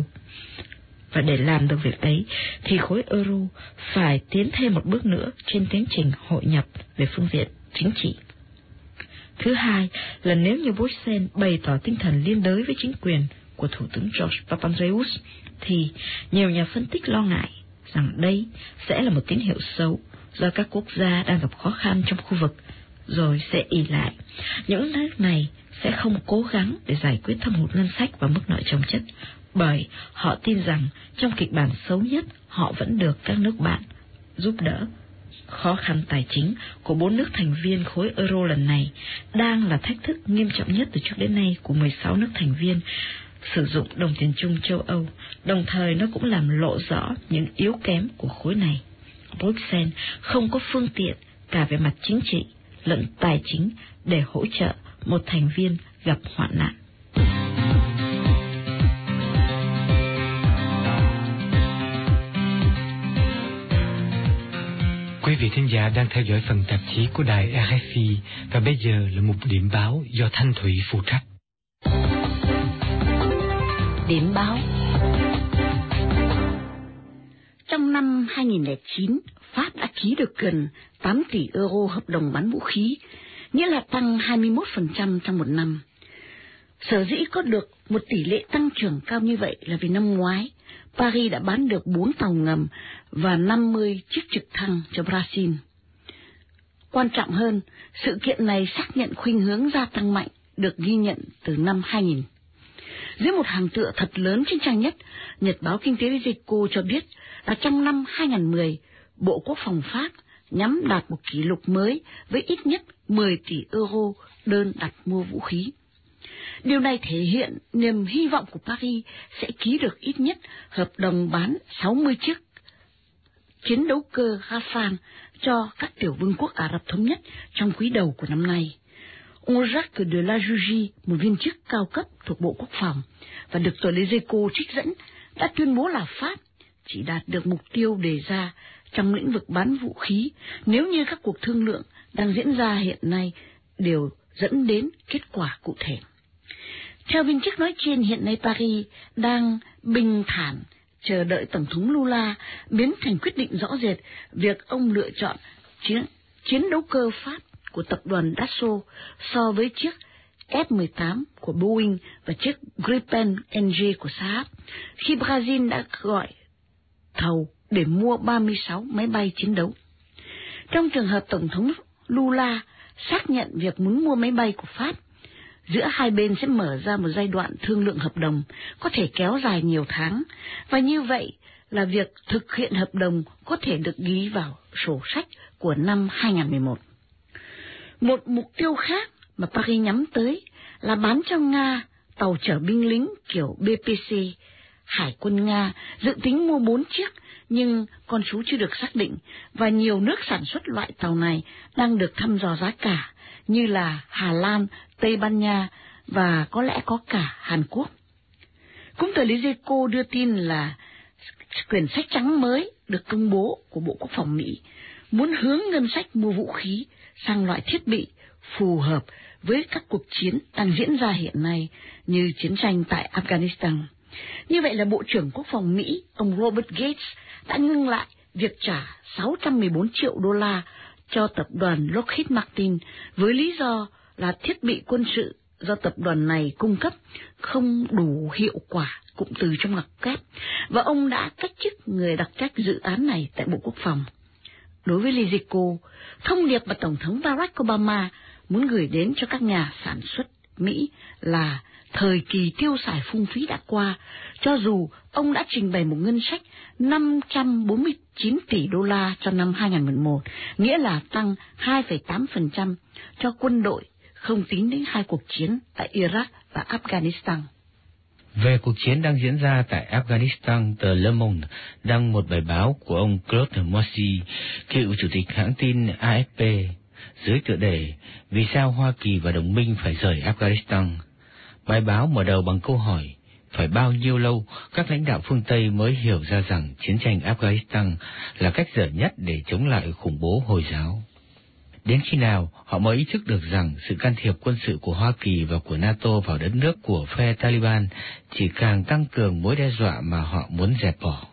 Và để làm được việc ấy thì khối euro phải tiến thêm một bước nữa trên tiến trình hội nhập về phương diện chính trị. Thứ hai là nếu như Bruxelles bày tỏ tinh thần liên đới với chính quyền của Thủ tướng George Papandreou, thì nhiều nhà phân tích lo ngại rằng đây sẽ là một tín hiệu xấu do các quốc gia đang gặp khó khăn trong khu vực rồi sẽ ỷ lại. Những nước này sẽ không cố gắng để giải quyết thâm hụt ngân sách và mức nợ chồng chất, bởi họ tin rằng trong kịch bản xấu nhất họ vẫn được các nước bạn giúp đỡ. Khó khăn tài chính của bốn nước thành viên khối euro lần này đang là thách thức nghiêm trọng nhất từ trước đến nay của mười sáu nước thành viên sử dụng đồng tiền chung châu Âu, đồng thời nó cũng làm lộ rõ những yếu kém của khối này. Bruxelles không có phương tiện cả về mặt chính trị lẫn tài chính để hỗ trợ một thành viên gặp hoạn nạn. Quý vị thính giả đang theo dõi phần tạp chí của đài rờ ép i và bây giờ là một điểm báo do Thanh Thủy phụ trách. Điểm báo. Trong năm hai nghìn lẻ chín, Pháp đã ký được gần tám tỷ euro hợp đồng bán vũ khí, nghĩa là tăng hai mươi mốt phần trăm trong một năm. Sở dĩ có được một tỷ lệ tăng trưởng cao như vậy là vì năm ngoái, Paris đã bán được bốn tàu ngầm và năm mươi chiếc trực thăng cho Brazil. Quan trọng hơn, sự kiện này xác nhận khuynh hướng gia tăng mạnh được ghi nhận từ năm hai nghìn. Dưới một hàng tựa thật lớn trên trang nhất, Nhật báo Kinh tế Lezeco cho biết là trong năm hai nghìn không trăm mười, Bộ Quốc phòng Pháp nhắm đạt một kỷ lục mới với ít nhất mười tỷ euro đơn đặt mua vũ khí. Điều này thể hiện niềm hy vọng của Paris sẽ ký được ít nhất hợp đồng bán sáu mươi chiếc chiến đấu cơ Rafale cho các tiểu vương quốc Ả Rập Thống Nhất trong quý đầu của năm nay. Ông Jacques de la Jougie, một viên chức cao cấp thuộc Bộ Quốc phòng và được tờ Lezeco trích dẫn, đã tuyên bố là Pháp chỉ đạt được mục tiêu đề ra trong lĩnh vực bán vũ khí nếu như các cuộc thương lượng đang diễn ra hiện nay đều dẫn đến kết quả cụ thể. Theo viên chức nói trên, hiện nay Paris đang bình thản chờ đợi Tổng thống Lula biến thành quyết định rõ rệt việc ông lựa chọn chiến, chiến đấu cơ Pháp của tập đoàn Dassault so với chiếc F mười tám của Boeing và chiếc Gripen N G của Saab, khi Brazil đã gọi thầu để mua ba mươi sáu máy bay chiến đấu. Trong trường hợp Tổng thống Lula xác nhận việc muốn mua máy bay của Pháp, giữa hai bên sẽ mở ra một giai đoạn thương lượng hợp đồng có thể kéo dài nhiều tháng, và như vậy là việc thực hiện hợp đồng có thể được ghi vào sổ sách của năm hai nghìn không trăm mười một. Một mục tiêu khác mà Paris nhắm tới là bán cho Nga tàu chở binh lính kiểu B P C. Hải quân Nga dự tính mua bốn chiếc, nhưng con số chưa được xác định, và nhiều nước sản xuất loại tàu này đang được thăm dò giá cả, như là Hà Lan, Tây Ban Nha và có lẽ có cả Hàn Quốc. Cũng tờ Lezeco đưa tin là quyển sách trắng mới được công bố của Bộ Quốc phòng Mỹ muốn hướng ngân sách mua vũ khí sang loại thiết bị phù hợp với các cuộc chiến đang diễn ra hiện nay như chiến tranh tại Afghanistan. Như vậy là Bộ trưởng Quốc phòng Mỹ, ông Robert Gates, đã ngưng lại việc trả sáu trăm mười bốn triệu đô la cho tập đoàn Lockheed Martin với lý do là thiết bị quân sự do tập đoàn này cung cấp không đủ hiệu quả, cụm từ trong ngoặc kép, và ông đã cách chức người đặc trách dự án này tại Bộ Quốc phòng. Đối với Lezeco, thông điệp mà Tổng thống Barack Obama muốn gửi đến cho các nhà sản xuất Mỹ là thời kỳ tiêu xài phung phí đã qua, cho dù ông đã trình bày một ngân sách năm trăm bốn mươi chín tỷ đô la cho năm hai nghìn không trăm mười một, nghĩa là tăng hai phẩy tám phần trăm cho quân đội, không tính đến hai cuộc chiến tại Iraq và Afghanistan. Về cuộc chiến đang diễn ra tại Afghanistan, tờ Le Monde đăng một bài báo của ông Claude Moissy, cựu chủ tịch hãng tin A F P, dưới tựa đề "Vì sao Hoa Kỳ và đồng minh phải rời Afghanistan?". Bài báo mở đầu bằng câu hỏi: phải bao nhiêu lâu các lãnh đạo phương Tây mới hiểu ra rằng chiến tranh Afghanistan là cách dở nhất để chống lại khủng bố Hồi giáo? Đến khi nào họ mới ý thức được rằng sự can thiệp quân sự của Hoa Kỳ và của NATO vào đất nước của phe Taliban chỉ càng tăng cường mối đe dọa mà họ muốn dẹp bỏ?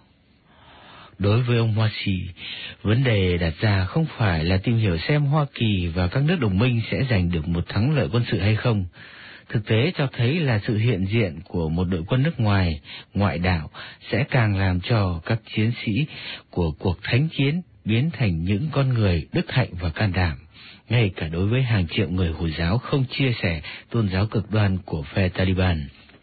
Đối với ông Moissy, vấn đề đặt ra không phải là tìm hiểu xem Hoa Kỳ và các nước đồng minh sẽ giành được một thắng lợi quân sự hay không. Thực tế cho thấy là sự hiện diện của một đội quân nước ngoài, ngoại đạo sẽ càng làm cho các chiến sĩ của cuộc thánh chiến biến thành những con người đức hạnh và can đảm, ngay cả đối với hàng triệu người Hồi giáo không chia sẻ tôn giáo cực đoan của phe Taliban.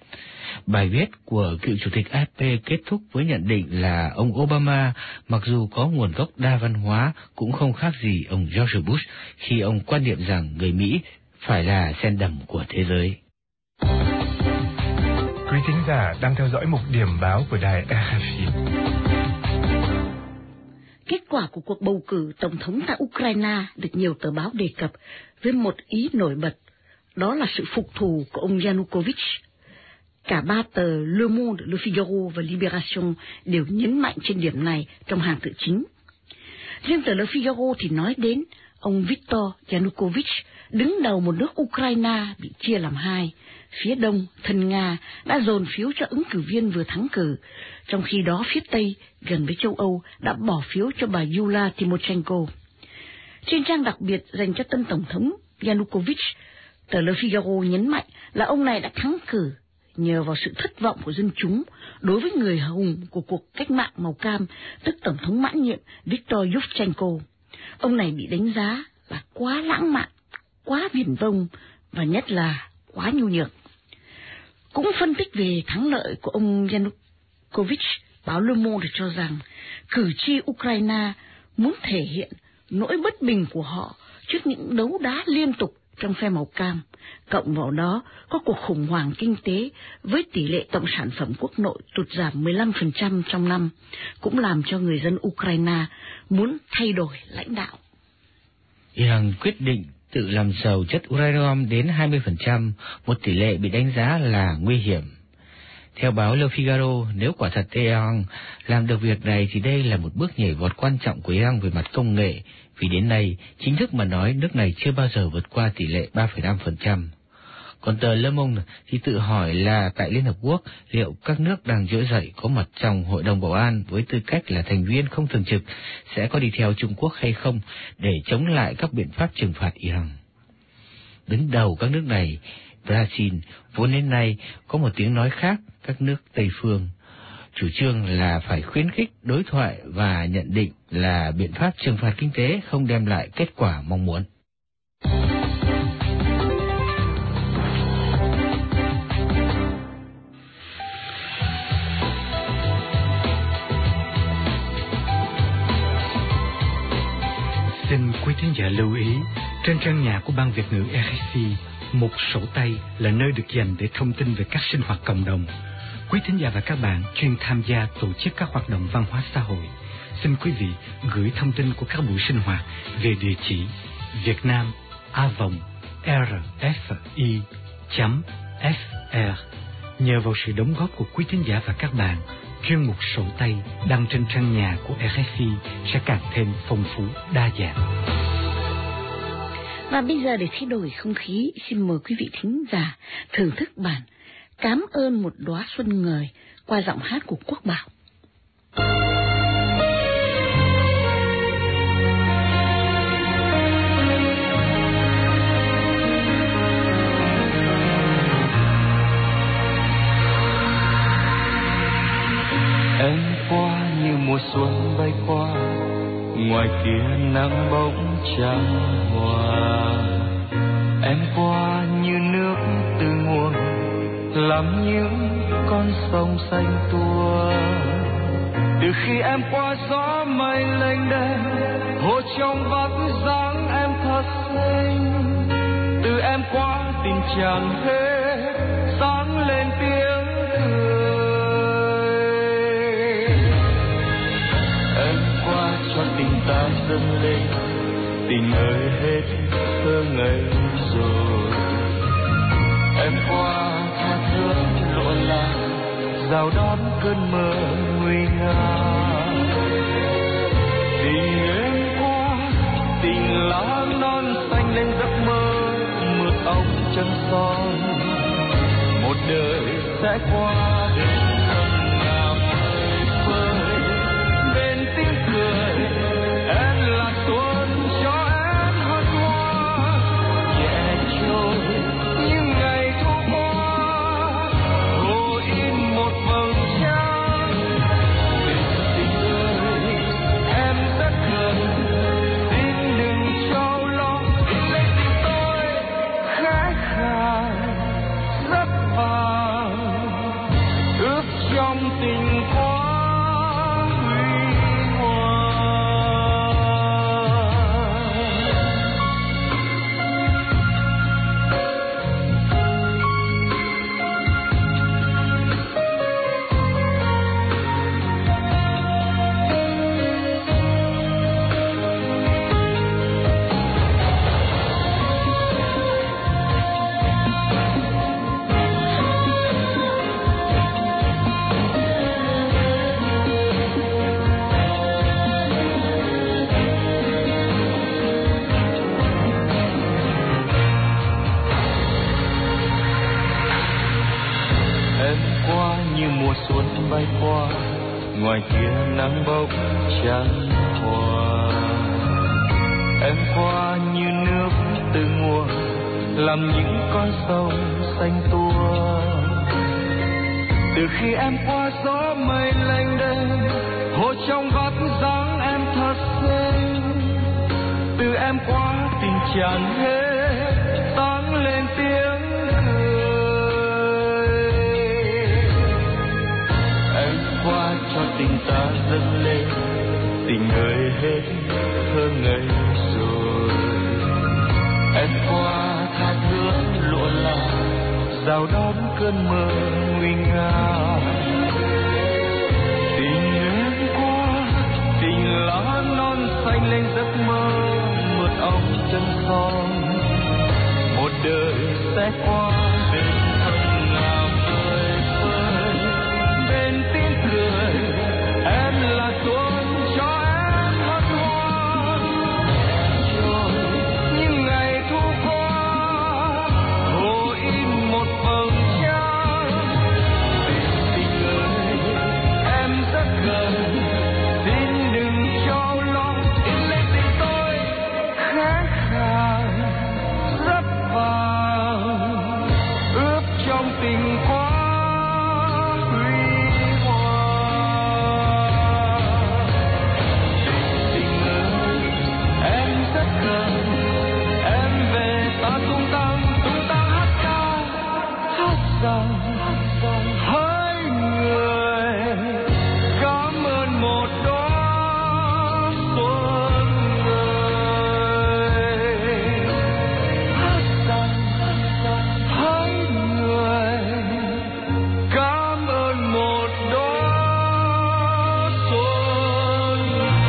Bài viết của cựu chủ tịch A F P kết thúc với nhận định là ông Obama, mặc dù có nguồn gốc đa văn hóa, cũng không khác gì ông George Bush khi ông quan niệm rằng người Mỹ phải là sen đầm của thế giới. Quý thính giả đang theo dõi mục điểm báo của đài R F I. Kết quả của cuộc bầu cử tổng thống tại Ukraine được nhiều tờ báo đề cập với một ý nổi bật, đó là sự phục thù của ông Yanukovych. Cả ba tờ Le Monde, Le Figaro và Libération đều nhấn mạnh trên điểm này trong hàng tự chính. Riêng tờ Le Figaro thì nói đến ông Viktor Yanukovych, đứng đầu một nước Ukraine bị chia làm hai. Phía đông, thân Nga, đã dồn phiếu cho ứng cử viên vừa thắng cử, trong khi đó phía Tây, gần với châu Âu, đã bỏ phiếu cho bà Yulia Tymoshenko. Trên trang đặc biệt dành cho tân Tổng thống Yanukovych, tờ Le Figaro nhấn mạnh là ông này đã thắng cử nhờ vào sự thất vọng của dân chúng đối với người hùng của cuộc cách mạng màu cam, tức Tổng thống mãn nhiệm Viktor Yushchenko. Ông này bị đánh giá là quá lãng mạn, quá viển vông và nhất là quá nhu nhược. Cũng phân tích về thắng lợi của ông Yanukovych, báo Le Monde cho rằng cử tri Ukraine muốn thể hiện nỗi bất bình của họ trước những đấu đá liên tục trong phe màu cam, cộng vào đó có cuộc khủng hoảng kinh tế với tỷ lệ tổng sản phẩm quốc nội tụt giảm mười lăm phần trăm trong năm, cũng làm cho người dân Ukraine muốn thay đổi lãnh đạo. Iran quyết định tự làm giàu chất uranium đến hai mươi phần trăm, một tỷ lệ bị đánh giá là nguy hiểm. Theo báo Le Figaro, nếu quả thật Tehran làm được việc này thì đây là một bước nhảy vọt quan trọng của Iran về mặt công nghệ, vì đến nay, chính thức mà nói, nước này chưa bao giờ vượt qua tỷ lệ ba phẩy năm phần trăm. Còn tờ Le Monde thì tự hỏi là tại Liên Hợp Quốc, liệu các nước đang trỗi dậy có mặt trong Hội đồng Bảo an với tư cách là thành viên không thường trực sẽ có đi theo Trung Quốc hay không để chống lại các biện pháp trừng phạt Iran. Đứng đầu các nước này, Brazil vốn đến nay có một tiếng nói khác các nước Tây phương, chủ trương là phải khuyến khích đối thoại và nhận định là biện pháp trừng phạt kinh tế không đem lại kết quả mong muốn. Xin quý thính giả lưu ý, trên trang nhà của Ban Việt ngữ rờ ép i, mục sổ tay là nơi được dành để thông tin về các sinh hoạt cộng đồng. Quý thính giả và các bạn chuyên tham gia tổ chức các hoạt động văn hóa xã hội. Xin quý vị gửi thông tin của các buổi sinh hoạt về địa chỉ vietnam a vòng rờ ép i chấm ép rờ. Nhờ vào sự đóng góp của quý thính giả và các bạn, chuyên mục sổ tay đăng trên trang nhà của rờ ép i sẽ càng thêm phong phú, đa dạng. Và bây giờ để thay đổi không khí, xin mời quý vị thính giả thưởng thức bản Cám ơn một đóa xuân ngời qua giọng hát của Quốc Bảo. Em qua như mùa xuân bay qua, ngoài kia nắng bỗng trắng hoa. Em qua như nước từ nguồn, làm những con sông xanh tua. Từ khi em qua gió mây lênh đênh, hồ trong vắt dáng em thật xinh. Từ em qua tình chẳng hết, sáng lên tiếng cười. Em qua cho tình ta dâng lên, tình ơi hết thơ ngây rồi. Em qua tha thước lộ là rào đón cơn mơ nguy nga. Tình em qua, tình lá non xanh lên giấc mơ mượt ống chân son. Một đời sẽ qua đến thăm ngàn mây vơi, bên tiếng cười em là xuân cho em hơn hoa. Nhẹ trôi những ngày thu qua, hồ in một vầng trăng. Tình tình ơi em rất cần, xin đừng trao lo. Tin lấy tình tôi khẽ khàng rất vàng, ước trong tình quá huy bay qua, ngoài kia nắng bốc trắng hoa. Em qua như nước từ nguồn, làm những con sông xanh tua. từ khi em qua gió mây lênh đênh, hồ trong vắt dáng em thật xinh. Từ em qua tình tràn hết, tăng lên tiếng cười. Em qua cho tình ta dâng lên, tình ơi hết thơ ngây rồi. Em qua tha hứa lụa là rào đón cơn mơ nguy nga. Tình em qua, tình lá non xanh lên giấc mơ mượt ống chân son. Một đời sẽ qua bên sông ngào phơi phới, bên tiếng cười em là xuân cho em hân hoan. Rồi những ngày thu qua hồ in một vầng trăng. Tình ơi em rất gần, xin đừng cho lòng in lên tình tôi khẽ khàng rất vàng, ướp trong tình quá huy hoàng. Tình ơi em rất gần, em về ta tung tăng tung tăng hát ca hát rằng hỡi người cảm ơn một đóa xuân người. Hát rằng hỡi người cảm ơn một đóa xuân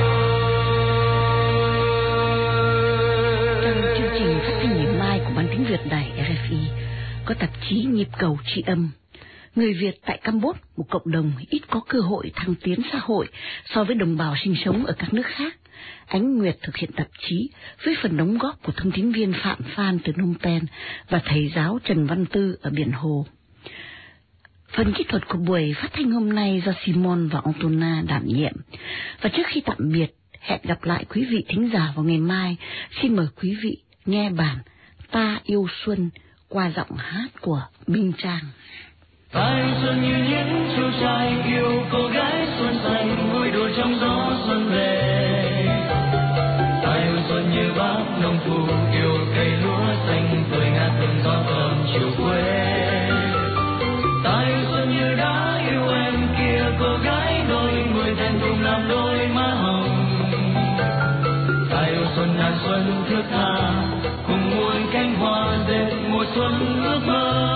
Trong chương trình phát thanh ngày mai của Ban Tiếng Việt Đài rờ ép i có tạp chí Nhịp cầu tri âm. Người Việt tại Campuchia, một cộng đồng ít có cơ hội thăng tiến xã hội so với đồng bào sinh sống ở các nước khác. Ánh Nguyệt thực hiện tạp chí với phần đóng góp của thông tín viên Phạm Phan từ Phnom Penh và thầy giáo Trần Văn Tư ở Biển Hồ. Phần kỹ thuật của buổi phát thanh hôm nay do Simon và Antona đảm nhiệm. Và trước khi tạm biệt, hẹn gặp lại quý vị thính giả vào ngày mai. Xin mời quý vị nghe bản Ta Yêu Xuân qua giọng hát của Minh Trang. Tại xuân như những chú trai yêu cô gái xuân xanh vui đùa trong gió xuân về. Tại xuân như bác nông phu yêu cây lúa xanh tươi ngát từng gió thơm chiều quê. Tại xuân như đã yêu em kia cô gái đôi người thẹn thùng làm đôi má hồng. Tại xuân ngàn xuân thước tha cùng muôn cánh hoa dệt mùa xuân ước mơ.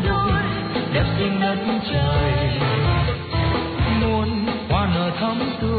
Trời muôn hoa nở thắm tươi